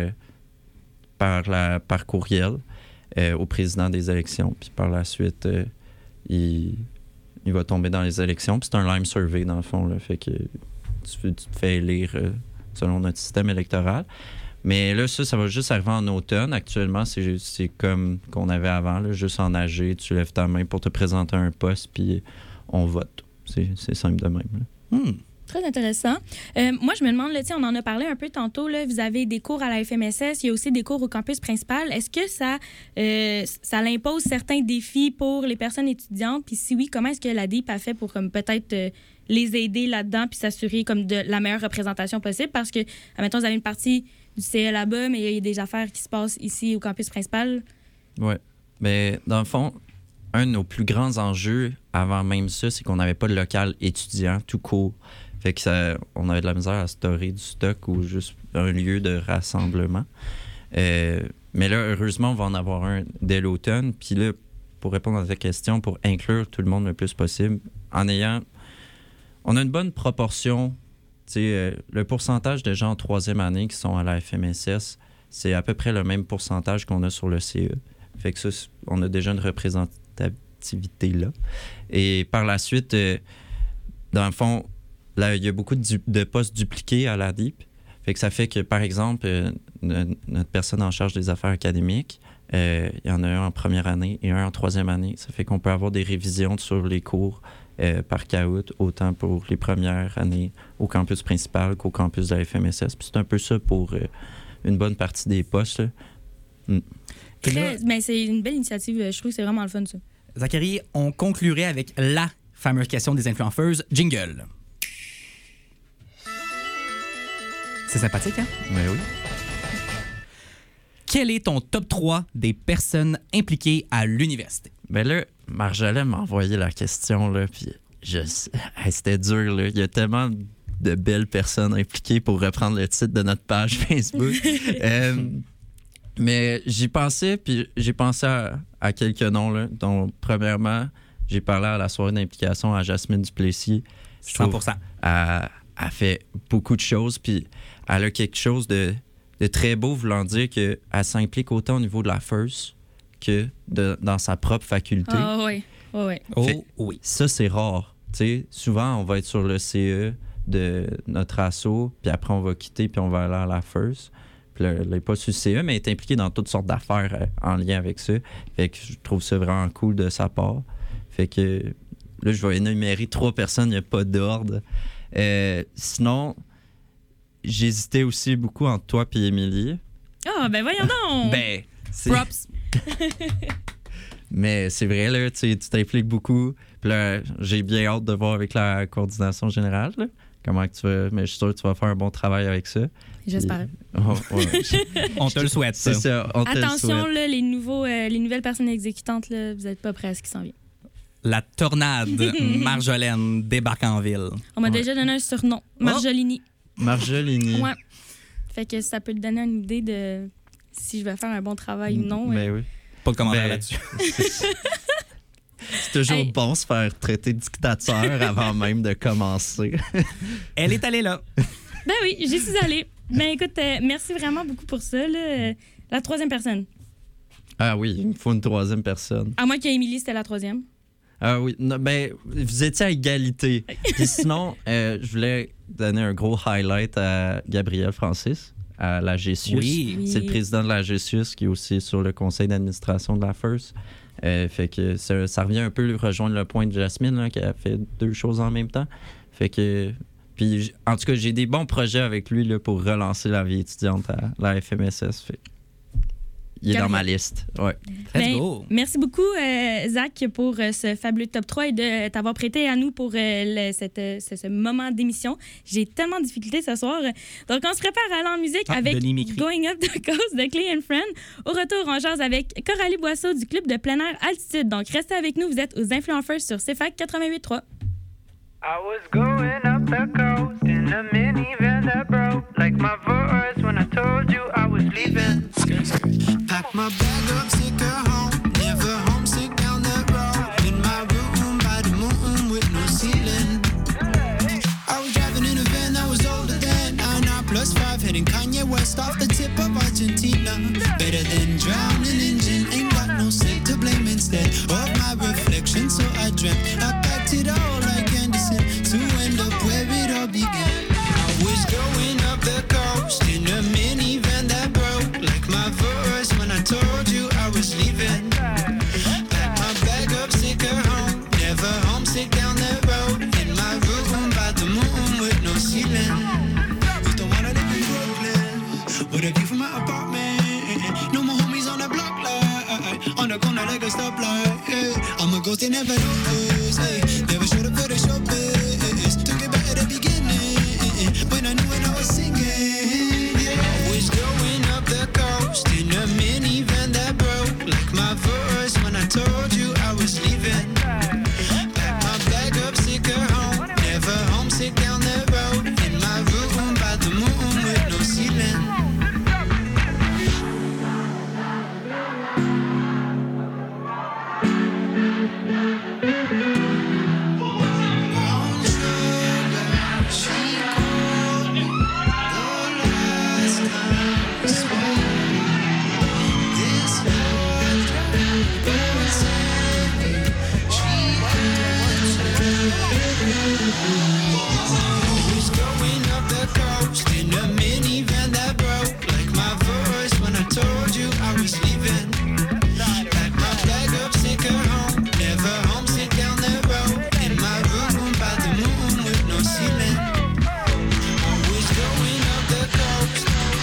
par courriel au président des élections. Puis par la suite, il va tomber dans les élections. Puis c'est un Lime Survey, dans le fond. Là, fait que tu te fais élire selon notre système électoral. Mais là, ça va juste arriver en automne. Actuellement, c'est comme qu'on avait avant, là, juste en AG. Tu lèves ta main pour te présenter à un poste, puis on vote. C'est simple de même. Très intéressant. Moi, je me demande, là, on en a parlé un peu tantôt, là, vous avez des cours à la FMSS, il y a aussi des cours au campus principal. Est-ce que ça impose certains défis pour les personnes étudiantes? Puis si oui, comment est-ce que la DIP a fait pour comme, peut-être les aider là-dedans puis s'assurer comme, de la meilleure représentation possible? Parce que, admettons, vous avez une partie du CE là-bas, mais il y a des affaires qui se passent ici au campus principal. Oui. Mais dans le fond, un de nos plus grands enjeux avant même ça, c'est qu'on n'avait pas de local étudiant tout court. Fait que on avait de la misère à storer du stock ou juste un lieu de rassemblement. Mais là, heureusement, on va en avoir un dès l'automne. Puis là, pour répondre à ta question, pour inclure tout le monde le plus possible, on a une bonne proportion. Le pourcentage de gens en troisième année qui sont à la FMSS, c'est à peu près le même pourcentage qu'on a sur le CE. Fait que ça, on a déjà une représentativité là. Et par la suite, dans le fond, là, il y a beaucoup de postes dupliqués à la DIP. Fait que ça fait que, par exemple, notre personne en charge des affaires académiques, il y en a un en première année et un en troisième année. Ça fait qu'on peut avoir des révisions sur les cours par caout, autant pour les premières années au campus principal qu'au campus de la FMSS. Puis c'est un peu ça pour une bonne partie des postes. Mais c'est une belle initiative. Je trouve que c'est vraiment le fun, ça. Zachary, on conclurait avec la fameuse question des influenceuses. Jingle. C'est sympathique, hein? Mais oui. Quel est ton top 3 des personnes impliquées à l'université? Ben là, Marjolaine m'a envoyé la question, là, puis c'était dur, là. Il y a tellement de belles personnes impliquées pour reprendre le titre de notre page Facebook. Mais j'y pensais, puis j'ai pensé à quelques noms, là. Donc, premièrement, j'ai parlé à la soirée d'implication à Jasmine Duplessis. 100%. Elle fait beaucoup de choses, puis elle a quelque chose de très beau, voulant dire qu'elle s'implique autant au niveau de la FIRST que dans sa propre faculté. Ah oui, oui. Oui. Ça, c'est rare. T'sais, souvent, on va être sur le CE de notre asso, puis après, on va quitter, puis on va aller à la FIRST. Puis là, elle n'est pas sur le CE, mais elle est impliquée dans toutes sortes d'affaires en lien avec ça. Fait que je trouve ça vraiment cool de sa part. Fait que là, je vais énumérer 3 personnes, il n'y a pas d'ordre. Sinon, j'hésitais aussi beaucoup entre toi et Émilie. Ah, ben voyons donc! Ben, props! Mais c'est vrai, là, tu t'impliques beaucoup. Puis là, j'ai bien hâte de voir avec la coordination générale, là, comment que tu vas... Mais je suis sûr que tu vas faire un bon travail avec ça. J'espère. On te le souhaite, ça. C'est ça, on te le souhaite. Attention, là, les nouvelles personnes exécutantes, là, vous n'êtes pas prêts à ce qui s'en vient. La tornade Marjolaine débarque en ville. On m'a déjà donné un surnom. Marjolini. Marjolini. Ouais. Fait que ça peut te donner une idée de si je vais faire un bon travail ou non. Ben oui. Pas de commentaire là-dessus. C'est toujours bon se faire traiter de dictateur avant même de commencer. Elle est allée là. Ben oui, j'y suis allée. Ben écoute, merci vraiment beaucoup pour ça. Là. La troisième personne. Ah oui, il me faut une troisième personne. À moins qu'Émilie, c'était la troisième. Ah oui, non, ben, vous étiez à égalité. Puis sinon, je voulais donner un gros highlight à Gabriel Francis, à la GSUS. Oui. C'est le président de la GSUS qui est aussi sur le conseil d'administration de la FIRST. Fait que ça revient un peu rejoindre le point de Jasmine, là, qui a fait deux choses en même temps. Fait que... Puis, en tout cas, j'ai des bons projets avec lui là, pour relancer la vie étudiante à la FMSS. Fait. Il est dans ma liste. Ouais. Let's go. Merci beaucoup, Zach, pour ce fabuleux top 3 et de t'avoir prêté à nous pour ce moment d'émission. J'ai tellement de difficultés ce soir. Donc, on se prépare à aller en musique avec Going Up the Coast de Clay and Friend. Au retour, on jase avec Coralie Boisseau du club de plein air Altitude. Donc, restez avec nous. Vous êtes aux Influenceurs sur CFAC 88.3. I was going up the coast in a minivan that broke like my voice when I told you I was leaving. Pack my bag up, sick of home, never homesick down that road. In my room by the moon with no ceiling. I was driving in a van that was older than 9+5, heading Kanye West off the tip of Argentina. Better than drowning engine, ain't got no sick to blame instead of my reflection, so I dreamt I packed it all like Anderson to end up where it all began. I was going up the coast in a minivan that broke like my voice when I told you I was leaving. Pack my bag up, sick of home, never homesick down the road. In my room by the moon with no ceiling. Used to wanna live in Brooklyn with a view from my apartment. No more homies on the block like on the corner like a stoplight. Hey, I'm a ghost they never noticed. Hey, never showed up for the show biz. Took it back at the beginning when I knew when I was singing. Yeah, I was going up the coast in a minivan that broke like my voice when I told you I was leaving. Pack my bag up, sick of home, never homesick down the road. In my room by the moon with no ceiling. Who's going up the coast in a minivan that broke like my voice when I told you I was leaving. Pack my bag up, sick of home, never homesick down the road. In my room by the moon with no ceiling. I was going up the coast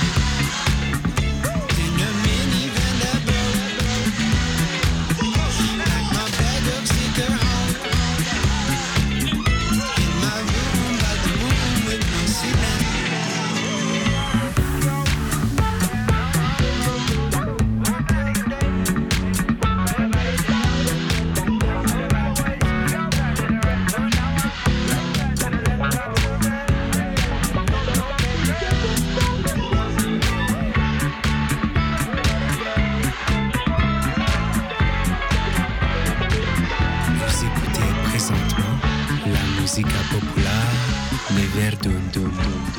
in a minivan that broke. Pack my bag up, sick of home. In my room by the moon with no ceiling. Vous écoutez présentement la musique populaire, les vers dum dum dum dum.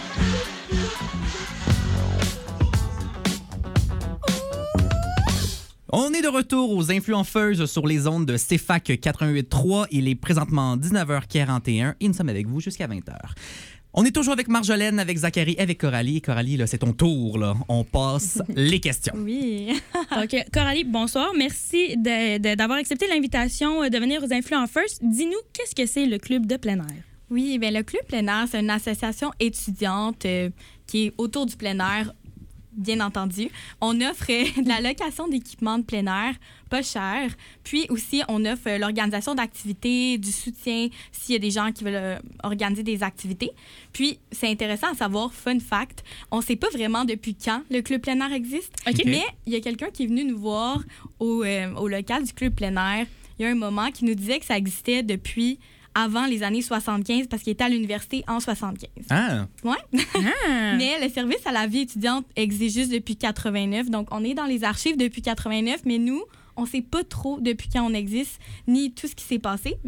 On est de retour aux Influenceuses sur les ondes de CFAC 88.3. Il est présentement 19h41 et nous sommes avec vous jusqu'à 20h. On est toujours avec Marjolaine, avec Zachary, avec Coralie. Coralie, là, c'est ton tour. Là. On passe les questions. Oui. Donc, Coralie, bonsoir. Merci d'avoir accepté l'invitation de venir aux Influenceurs. Dis-nous, qu'est-ce que c'est le club de plein air? Oui, bien, le Club plein air, c'est une association étudiante qui est autour du plein air, bien entendu. On offre de la location d'équipements de plein air, pas cher. Puis aussi, on offre l'organisation d'activités, du soutien s'il y a des gens qui veulent organiser des activités. Puis, c'est intéressant à savoir, fun fact, on ne sait pas vraiment depuis quand le Club plein air existe. Okay. Mais il y a quelqu'un qui est venu nous voir au local du Club plein air. Il y a un moment qui nous disait que ça existait depuis avant les années 75 parce qu'il était à l'université en 75. Ah! Ouais. Ah. Mais le service à la vie étudiante existe juste depuis 89. Donc, on est dans les archives depuis 89, mais nous, on ne sait pas trop depuis quand on existe, ni tout ce qui s'est passé. Mais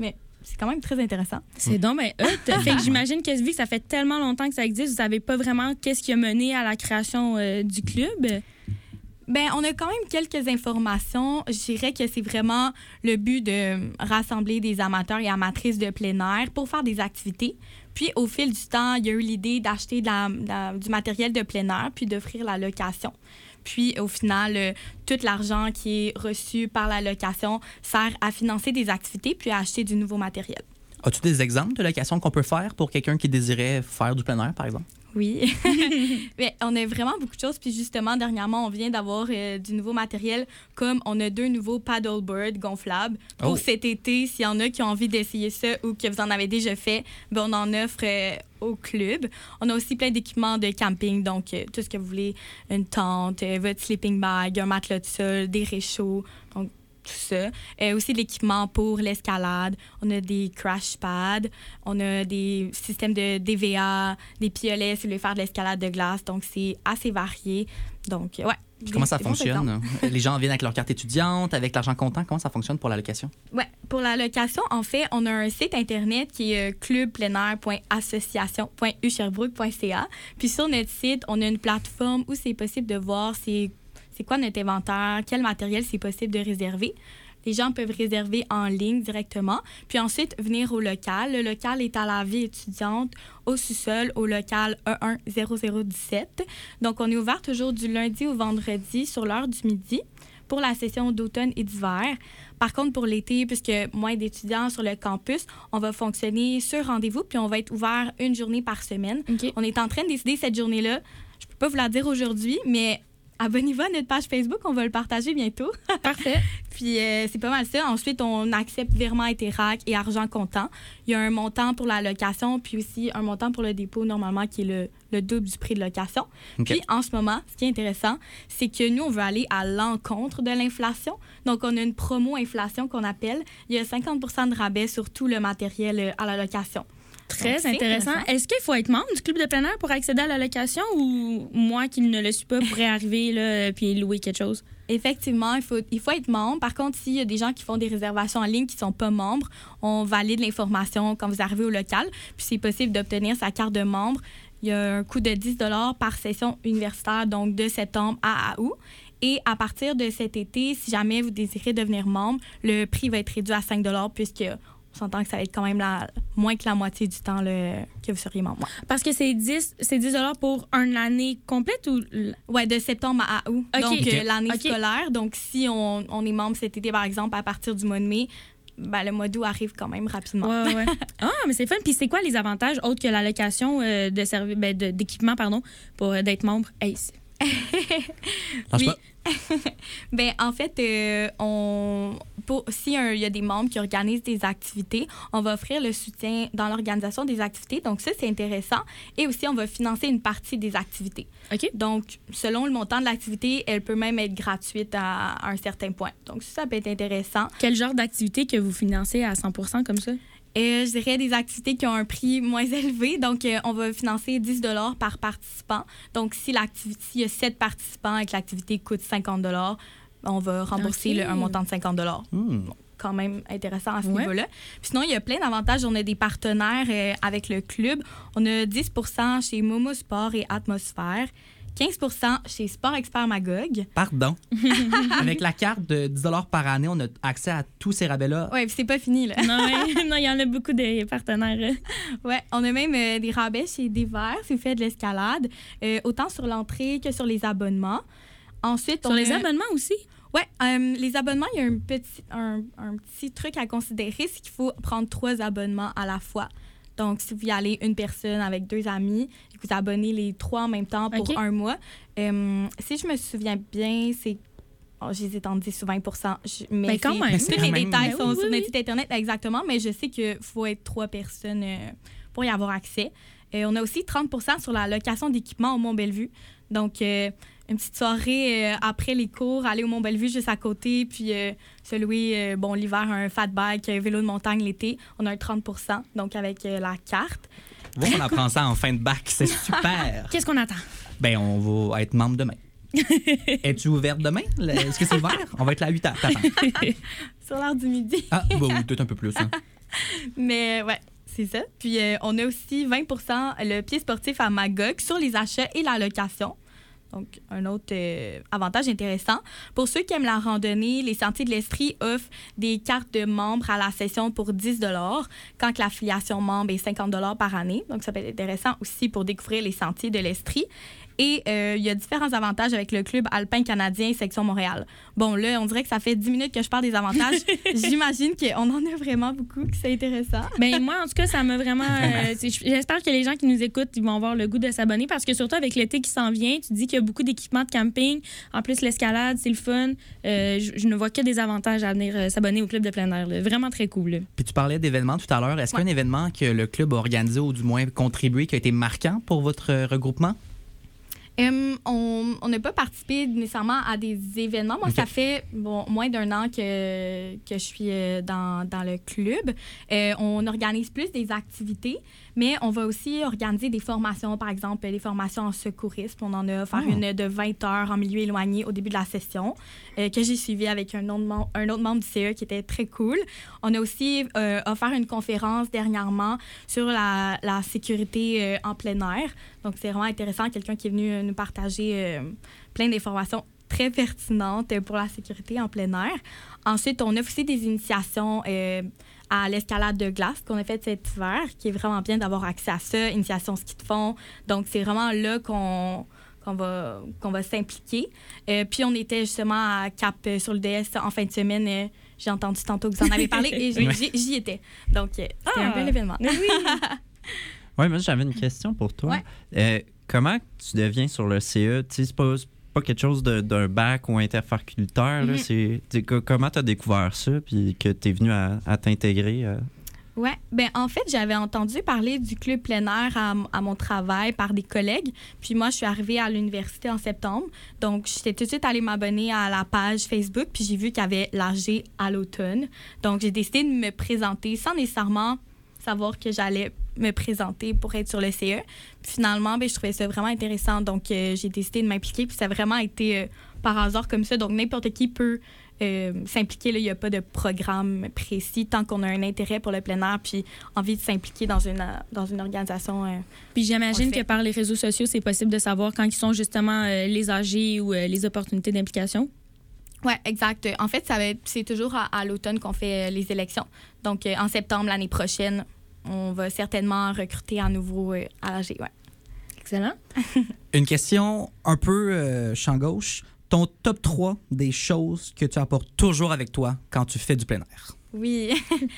c'est quand même très intéressant. C'est donc ben hot. Fait que j'imagine que vu que ça fait tellement longtemps que ça existe, vous savez pas vraiment qu'est-ce qui a mené à la création du club. Ben, on a quand même quelques informations. Je dirais que c'est vraiment le but de rassembler des amateurs et amatrices de plein air pour faire des activités. Puis, au fil du temps, il y a eu l'idée d'acheter du matériel de plein air puis d'offrir la location. Puis, au final, tout l'argent qui est reçu par la location sert à financer des activités puis à acheter du nouveau matériel. As-tu des exemples de locations qu'on peut faire pour quelqu'un qui désirait faire du plein air, par exemple? Oui. Mais on a vraiment beaucoup de choses. Puis justement, dernièrement, on vient d'avoir du nouveau matériel, comme on a 2 nouveaux paddleboards gonflables pour cet été. S'il y en a qui ont envie d'essayer ça ou que vous en avez déjà fait, ben on en offre au club. On a aussi plein d'équipements de camping, donc tout ce que vous voulez, une tente, votre sleeping bag, un matelas de sol, des réchauds, donc tout ça. Aussi de l'équipement pour l'escalade. On a des crash pads, on a des systèmes de DVA, des piolets si vous voulez faire de l'escalade de glace. Donc, c'est assez varié. Donc, ouais. Comment ça fonctionne? Les gens viennent avec leur carte étudiante, avec l'argent comptant. Comment ça fonctionne pour la location? Oui, pour la location, en fait, on a un site Internet qui est clubpleinair.association.usherbrooke.ca. Puis sur notre site, on a une plateforme où c'est possible de voir c'est quoi notre inventaire, quel matériel c'est possible de réserver. Les gens peuvent réserver en ligne directement, puis ensuite venir au local. Le local est à la vie étudiante, au sous-sol, au local E10017. Donc, on est ouvert toujours du lundi au vendredi sur l'heure du midi pour la session d'automne et d'hiver. Par contre, pour l'été, puisque moins d'étudiants sur le campus, on va fonctionner sur rendez-vous, puis on va être ouvert une journée par semaine. Okay. On est en train de décider cette journée-là. Je peux pas vous la dire aujourd'hui, mais abonnez-vous à notre page Facebook, on va le partager bientôt. Parfait. Puis c'est pas mal ça. Ensuite, on accepte virement Interac et argent comptant. Il y a un montant pour la location, puis aussi un montant pour le dépôt, normalement, qui est le double du prix de location. Okay. Puis en ce moment, ce qui est intéressant, c'est que nous, on veut aller à l'encontre de l'inflation. Donc, on a une promo inflation qu'on appelle. Il y a 50 % de rabais sur tout le matériel à la location. Très intéressant. Est-ce qu'il faut être membre du club de plein air pour accéder à la location ou moi qui ne le suis pas pourrais arriver là puis louer quelque chose? Effectivement, il faut être membre. Par contre, s'il y a des gens qui font des réservations en ligne qui ne sont pas membres, on valide l'information quand vous arrivez au local. Puis c'est possible d'obtenir sa carte de membre. Il y a un coût de 10 $ par session universitaire, donc de septembre à août. Et à partir de cet été, si jamais vous désirez devenir membre, le prix va être réduit à 5 $ puisque on s'entend que ça va être quand même moins que la moitié du temps que vous seriez membre. Ouais. Parce que c'est 10 $ pour une année complète ou... Oui, de septembre à août. Okay. Donc, Okay. L'année scolaire. Donc, si on est membre cet été, par exemple, à partir du mois de mai, ben, le mois d'août arrive quand même rapidement. Ouais. Ah, mais c'est fun. Puis c'est quoi les avantages autres que la location d'équipement, pour d'être membre? Hey, oui. Ben, en fait, s'il y a des membres qui organisent des activités, on va offrir le soutien dans l'organisation des activités. Donc, ça, c'est intéressant. Et aussi, on va financer une partie des activités. OK. Donc, selon le montant de l'activité, elle peut même être gratuite à un certain point. Donc, ça peut être intéressant. Quel genre d'activité que vous financez à 100 % comme ça? Je dirais des activités qui ont un prix moins élevé. Donc, on va financer 10 $ par participant. Donc, s'il y a 7 participants et que l'activité coûte 50 $, on va rembourser un montant de 50 $. Quand même intéressant à ce niveau-là. Puis sinon, il y a plein d'avantages. On a des partenaires avec le club. On a 10 % chez Momo Sport et Atmosphère. 15 % chez Sport Expert Magog. Pardon. Avec la carte de 10 $ par année, on a accès à tous ces rabais-là. Oui, puis c'est pas fini, là. Non, il y en a beaucoup de partenaires. Oui, on a même des rabais chez Desverts si vous faites de l'escalade, autant sur l'entrée que sur les abonnements. Ensuite, sur les abonnements aussi? Oui, les abonnements, il y a un petit truc à considérer, c'est qu'il faut prendre 3 abonnements à la fois. Donc, si vous y allez une personne avec 2 amis et que vous abonnez les 3 en même temps pour un mois, si je me souviens bien, c'est... j'hésite entre 10 ou 20 %. Mais quand même. Tous les détails sont sur notre site Internet exactement, mais je sais qu'il faut être 3 personnes pour y avoir accès. On a aussi 30 % sur la location d'équipement au Mont-Bellevue. Donc, une petite soirée après les cours, aller au Mont-Bellevue juste à côté, puis se louer, l'hiver, un fat bike, vélo de montagne l'été. On a un 30 %, donc avec la carte. Bon, on apprend ça en fin de bac, c'est super. Qu'est-ce qu'on attend? Ben, on va être membre demain. Es-tu ouverte demain? Est-ce que c'est ouvert? On va être là à 8 h. Sur l'heure du midi. Oui, peut-être un peu plus. Hein. Mais ouais, c'est ça. Puis on a aussi 20 le pied sportif à Magog sur les achats et la location. Donc, un autre avantage intéressant. Pour ceux qui aiment la randonnée, les Sentiers de l'Estrie offrent des cartes de membres à la session pour 10 quand que l'affiliation membre est 50 par année. Donc, ça peut être intéressant aussi pour découvrir les Sentiers de l'Estrie. Et il y a différents avantages avec le club alpin canadien section Montréal. Bon, là, on dirait que ça fait 10 minutes que je parle des avantages. J'imagine qu'on en a vraiment beaucoup, que c'est intéressant. Ben moi, en tout cas, ça m'a vraiment... j'espère que les gens qui nous écoutent, ils vont avoir le goût de s'abonner parce que surtout avec l'été qui s'en vient, tu dis qu'il y a beaucoup d'équipements de camping. En plus, l'escalade, c'est le fun. Je ne vois que des avantages à venir s'abonner au club de plein air. Là. Vraiment très cool. Là. Puis tu parlais d'événements tout à l'heure. Est-ce qu'il y a un événement que le club a organisé ou du moins contribué qui a été marquant pour votre regroupement? On n'a pas participé nécessairement à des événements. Moi, ça fait moins d'1 an que je suis dans le club. On organise plus des activités, mais on va aussi organiser des formations, par exemple, des formations en secourisme. On en a offert une de 20 heures en milieu éloigné au début de la session, que j'ai suivie avec un autre membre du CE qui était très cool. On a aussi offert une conférence dernièrement sur la sécurité en plein air. Donc, c'est vraiment intéressant. Quelqu'un qui est venu nous partager plein d'informations très pertinentes pour la sécurité en plein air. Ensuite, on offre aussi des initiations à l'escalade de glace qu'on a fait cet hiver, qui est vraiment bien d'avoir accès à ça, initiation ski de fond. Donc, c'est vraiment là qu'on va s'impliquer. Puis, on était justement à Cap sur le DS en fin de semaine. J'ai entendu tantôt que vous en avez parlé et j'y étais. Donc, c'était un bel événement. Oui. Oui, moi, j'avais une question pour toi. Ouais. Comment tu deviens sur le CE? Tu sais, c'est pas quelque chose d'un bac ou interfacultaire. Là, comment tu as découvert ça puis que tu es venu à t'intégrer? Oui. Ben en fait, j'avais entendu parler du club plein air à mon travail par des collègues. Puis moi, je suis arrivée à l'université en septembre. Donc, j'étais tout de suite allée m'abonner à la page Facebook. Puis j'ai vu qu'il y avait l'AG à l'automne. Donc, j'ai décidé de me présenter sans nécessairement savoir que j'allais me présenter pour être sur le CE. Puis finalement, je trouvais ça vraiment intéressant. Donc, j'ai décidé de m'impliquer. Puis ça a vraiment été par hasard comme ça. Donc, n'importe qui peut s'impliquer. Il n'y a pas de programme précis tant qu'on a un intérêt pour le plein air puis envie de s'impliquer dans une organisation. Puis j'imagine que par les réseaux sociaux, c'est possible de savoir quand ils sont justement les AG ou les opportunités d'implication. Oui, exact. En fait, c'est toujours à l'automne qu'on fait les élections. Donc, en septembre, l'année prochaine, on va certainement recruter à nouveau à l'AG. Ouais. Excellent. Une question un peu champ gauche. Ton top 3 des choses que tu apportes toujours avec toi quand tu fais du plein air? Oui.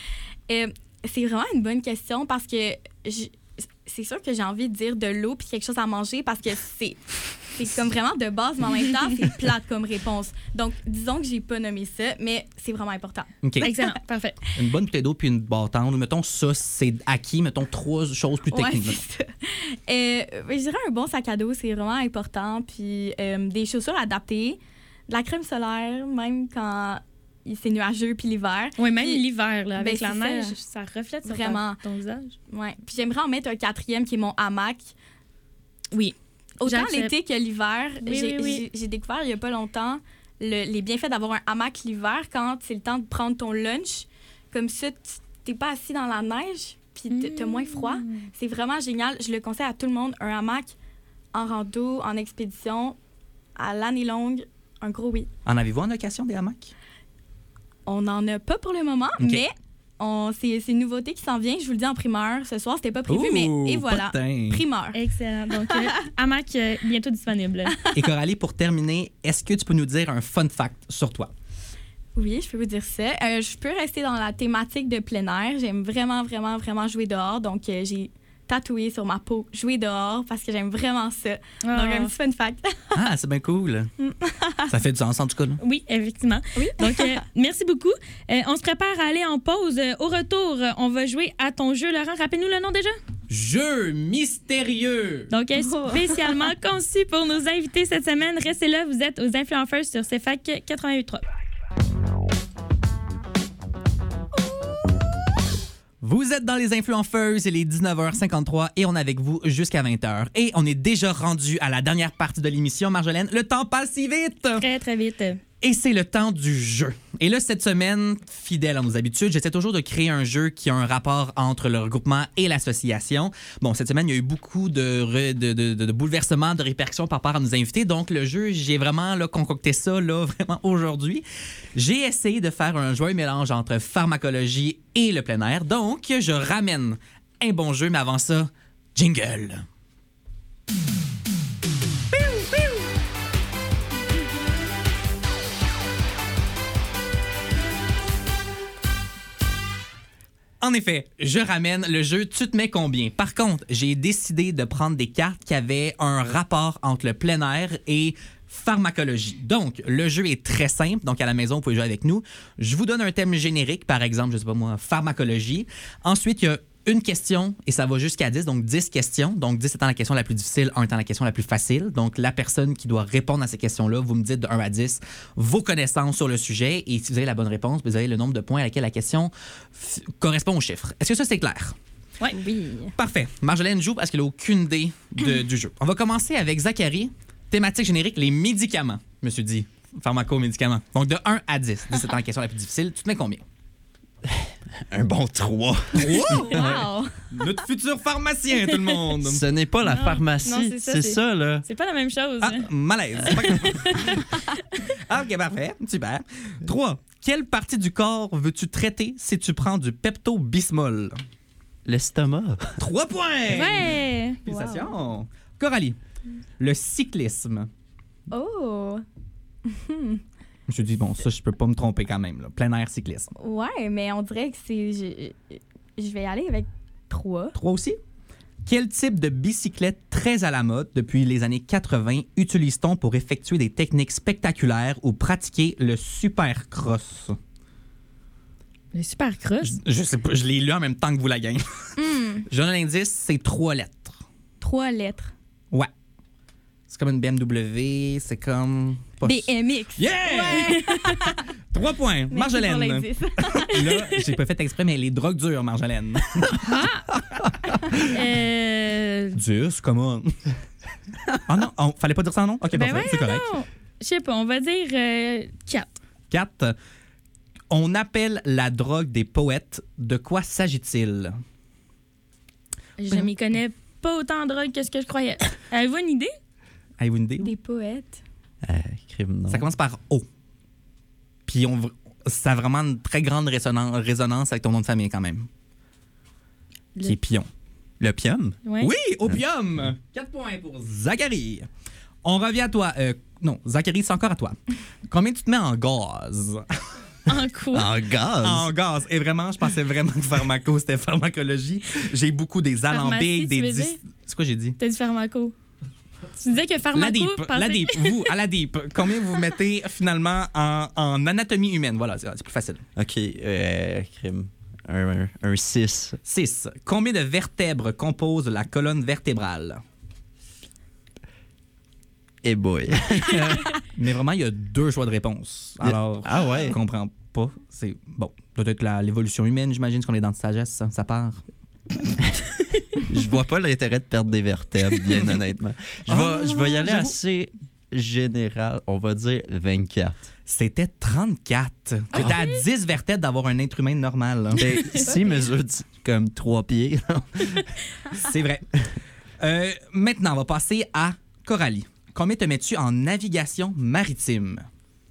C'est vraiment une bonne question parce que c'est sûr que j'ai envie de dire de l'eau puis quelque chose à manger parce que c'est comme vraiment de base, mais en même temps, c'est plate comme réponse. Donc, disons que j'ai pas nommé ça, mais c'est vraiment important. OK. Excellent. Parfait. Une bonne bouteille d'eau puis une bâtonne. Mettons ça, c'est acquis. Mettons 3 choses plus techniques. Ouais, c'est ça. Je dirais un bon sac à dos, c'est vraiment important. Puis des chaussures adaptées, de la crème solaire, même quand c'est nuageux, puis l'hiver. Oui, même l'hiver, là, avec la neige, ça reflète sur vraiment ton visage. Oui. Puis j'aimerais en mettre un 4e qui est mon hamac. Oui. Autant l'été que l'hiver. Oui. J'ai découvert il n'y a pas longtemps les bienfaits d'avoir un hamac l'hiver quand c'est le temps de prendre ton lunch. Comme ça, tu n'es pas assis dans la neige, puis tu as moins froid. C'est vraiment génial. Je le conseille à tout le monde. Un hamac en rando, en expédition, à l'année longue, un gros oui. En avez-vous en location des hamacs? On n'en a pas pour le moment, mais c'est une nouveauté qui s'en vient. Je vous le dis en primeur. Ce soir, c'était pas prévu, mais et voilà. Primeur. Excellent. Donc, hamac bientôt disponible. Et Coralie, pour terminer, est-ce que tu peux nous dire un fun fact sur toi? Oui, je peux vous dire ça. Je peux rester dans la thématique de plein air. J'aime vraiment, vraiment, vraiment jouer dehors. Donc, j'ai tatoué sur ma peau jouer dehors parce que j'aime vraiment ça. Donc, un petit fun fact. Ah, c'est bien cool. Ça fait du sens, en tout cas. Là. Oui, effectivement. Oui. Donc, merci beaucoup. On se prépare à aller en pause. Au retour, on va jouer à ton jeu. Laurent, rappelle-nous le nom déjà? Jeu mystérieux. Donc, spécialement conçu pour nos invités cette semaine. Restez là, vous êtes aux Influenceurs sur CFAC 88.3. Vous êtes dans les Influenceuses, il est 19h53 et on est avec vous jusqu'à 20h. Et on est déjà rendu à la dernière partie de l'émission, Marjolaine. Le temps passe si vite! Très, très vite. Et c'est le temps du jeu. Et là, cette semaine, fidèle à nos habitudes, j'essaie toujours de créer un jeu qui a un rapport entre le regroupement et l'association. Bon, cette semaine, il y a eu beaucoup de bouleversements, de répercussions par rapport à nos invités. Donc, le jeu, j'ai vraiment là, concocté ça là, vraiment aujourd'hui. J'ai essayé de faire un joyeux mélange entre pharmacologie et le plein air. Donc, je ramène un bon jeu, mais avant ça, jingle. En effet, je ramène le jeu Tu te mets combien? Par contre, j'ai décidé de prendre des cartes qui avaient un rapport entre le plein air et pharmacologie. Donc, le jeu est très simple. Donc, à la maison, vous pouvez jouer avec nous. Je vous donne un thème générique, par exemple, je sais pas moi, pharmacologie. Ensuite, il y a une question et ça va jusqu'à 10, donc 10 questions. Donc 10 étant la question la plus difficile, 1 étant la question la plus facile. Donc la personne qui doit répondre à ces questions-là, vous me dites de 1 à 10 vos connaissances sur le sujet et si vous avez la bonne réponse, vous avez le nombre de points à laquelle la question correspond au chiffre. Est-ce que ça, c'est clair? Ouais. Oui. Parfait. Marjolaine joue parce qu'elle n'a aucune idée du jeu. On va commencer avec Zachary. Thématique générique, les médicaments, monsieur dit. Pharmaco-médicaments. Donc de 1 à 10. 10 étant la question la plus difficile. Tu te mets combien? Un bon 3. 3? Wow. Notre futur pharmacien, tout le monde. Ce n'est pas la Non, pharmacie, non, c'est ça, là. C'est pas la même chose. Ah, malaise. C'est pas grave. Ah, OK, parfait. Super. 3. Quelle partie du corps veux-tu traiter si tu prends du Pepto-Bismol? L'estomac. 3 points! Ouais. Félicitations. Coralie, le cyclisme. Oh. Je me suis dit, bon, ça, je peux pas me tromper quand même. Là. Plein air cyclisme. Ouais, mais on dirait que c'est. Je vais aller avec 3. 3 aussi. Quel type de bicyclette très à la mode depuis les années 80 utilise-t-on pour effectuer des techniques spectaculaires ou pratiquer le supercross? Le super cross. Je sais pas, je l'ai lu en même temps que vous la gagnez. Je donne un indice, c'est 3 lettres. 3 lettres. Ouais. C'est comme une BMW, c'est comme... BMX. Yeah! Ouais. 3 points. Merci Marjolaine. pour l'indice. Là, j'ai pas fait exprès, mais les drogues dures, Marjolaine. 10, comment? Ah non, fallait pas dire ça, non? OK, Ben parfait, c'est correct. non. Je sais pas, on va dire 4. 4. On appelle la drogue des poètes. De quoi s'agit-il? Je m'y connais pas autant en drogue que ce que je croyais. Avez-vous une idée? Avez-vous une idée? Des poètes. Crime, non. Ça commence par O. Puis ça a vraiment une très grande résonance avec ton nom de famille quand même. Qui est Pion. L'opium? Ouais. Oui, opium! 4 points pour Zachary. On revient à toi. Non, Zachary, c'est encore à toi. Combien tu te mets en gaz? En quoi? En gaz? En gaz. Et vraiment, je pensais vraiment que pharmaco, c'était pharmacologie. J'ai beaucoup des alambics, Pharmacie, tu veux dire? C'est quoi j'ai dit? T'as dit pharmaco. Tu disais que pharmaco... La DIP, vous, à la DIP. Combien vous mettez finalement en anatomie humaine? Voilà, c'est plus facile. OK, crime. Un 6. 6. Combien de vertèbres composent la colonne vertébrale? Eh boy. Mais vraiment, il y a 2 choix de réponse. Alors, Ah ouais? je comprends pas. C'est bon, peut-être l'évolution humaine, j'imagine, parce qu'on est dans de sagesse, ça part. Je vois pas l'intérêt de perdre des vertèbres, bien honnêtement. Je vais y aller j'avoue. assez général. On va dire 24. C'était 34. C'était à 10 vertèbres d'avoir un être humain normal. Là. Ben, si mesure comme 3 pieds. C'est vrai. Maintenant, on va passer à Coralie. Combien te mets-tu en navigation maritime?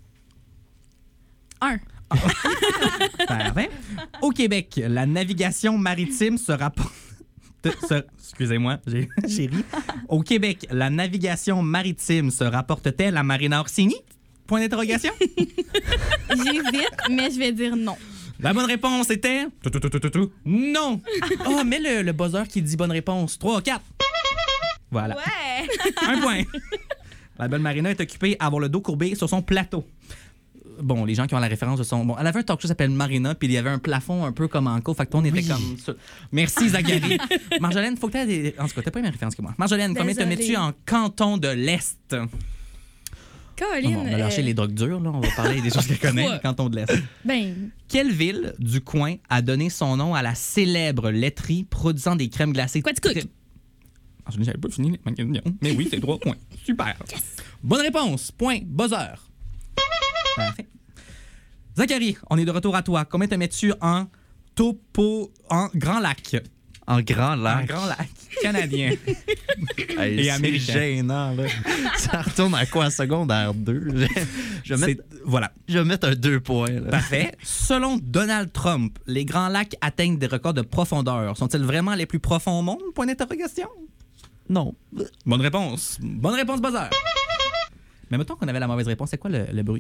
1. Parfait. Au Québec, la navigation maritime se rapporte... Excusez-moi, j'ai ri. Au Québec, la navigation maritime se rapporte-t-elle à Marina Orsini? Point d'interrogation. J'hésite, mais je vais dire non. La bonne réponse était... Non. Oh, mais le buzzer qui dit bonne réponse. 3, 4. Voilà. Ouais. 1 point. La belle Marina est occupée à avoir le dos courbé sur son plateau. Bon, les gens qui ont la référence de son... Bon, elle avait un talk show qui s'appelle Marina, puis il y avait un plafond un peu comme en cours. Fait que toi, on était comme ça. Merci, Zachary. Marjolaine, faut que tu aies des... En tout cas, t'as pas les mêmes références que moi. Marjolaine, combien te Désolée. mets-tu en canton de l'Est? Colin, Bon, on va lâcher les drogues dures, là. On va parler des choses qu'elle connaît, Quoi? le canton de l'Est. Ben, Quelle ville du coin a donné son nom à la célèbre laiterie produisant des crèmes glacées? Quaticook. Je n'avais pas fini ma question. Mais oui, c'est 3 points. Super. Bonne réponse. Point. Buzzer. Parfait. Zachary, on est de retour à toi. Combien te mets-tu en Grand Lac? En Grand En Lac. Grand Lac canadien. Hey, Et c'est américain. gênant, là. Ça retourne à quoi? Secondaire 2? Je Voilà. vais mettre un 2 points. Là. Parfait. Selon Donald Trump, les Grands Lacs atteignent des records de profondeur. Sont-ils vraiment les plus profonds au monde? Point d'interrogation. Non. Bonne réponse. Bonne réponse, buzzer. Mais mettons qu'on avait la mauvaise réponse. C'est quoi le bruit?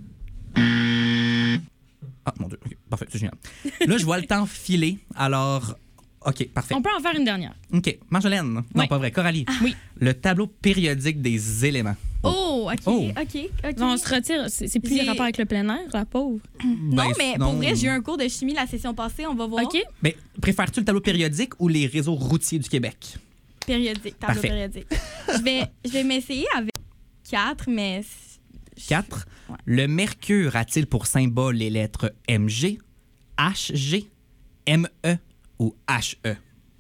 Ah, mon Dieu. OK, parfait. C'est génial. Là, je vois le temps filer. Alors, OK, parfait. On peut en faire une dernière. OK. Marjolaine. Non, Oui. pas vrai. Coralie. Oui. Le tableau périodique des éléments. Oh, OK, Oh. OK. On se retire. C'est plus J'ai- les rapports avec le plein air, la pauvre. Non, Ben, mais sinon- pour vrai, j'ai eu un cours de chimie la session passée. On va voir. OK? Mais préfères-tu le tableau périodique ou les réseaux routiers du Québec? Périodique, tableau Parfait. périodique. Je vais m'essayer avec 4, mais... 4. Ouais. Le mercure a-t-il pour symbole les lettres MG, HG, ME ou HE?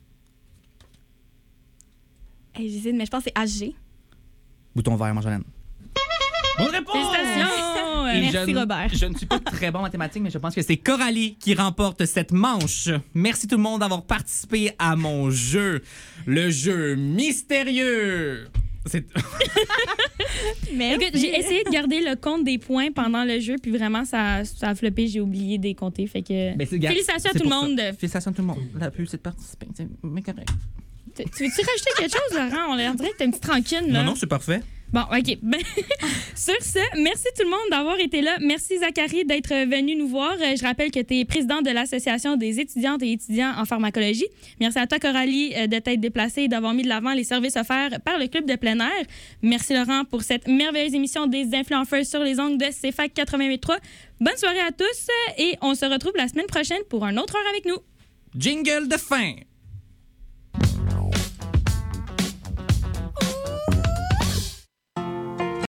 Hey, j'hésite, mais je pense que c'est HG. Bouton vert, Marjolaine. Bonne réponse! Félicitations! Et Merci, je, Robert. Je ne suis pas très bon en mathématiques, mais je pense que c'est Coralie qui remporte cette manche. Merci tout le monde d'avoir participé à mon jeu. Le jeu mystérieux. C'est... Merci. Écoute, j'ai essayé de garder le compte des points pendant le jeu, puis vraiment, ça a floppé. J'ai oublié des compter. Fait que... Ben, Félicitations à c'est tout le pour ça. monde. Félicitations à tout le monde. La plus, c'est de participer. Mais correct. Tu veux-tu rajouter quelque chose, Laurent? On dirait que t'es un petit tranquille, là. Non, c'est parfait. Bon, OK. Ben, sur ce, merci tout le monde d'avoir été là. Merci, Zachary, d'être venu nous voir. Je rappelle que tu es président de l'Association des étudiantes et étudiants en pharmacologie. Merci à toi, Coralie, de t'être déplacée et d'avoir mis de l'avant les services offerts par le Club de plein air. Merci, Laurent, pour cette merveilleuse émission des influenceurs sur les ondes de CFAC 88.3. Bonne soirée à tous et on se retrouve la semaine prochaine pour un autre heure avec nous. Jingle de fin.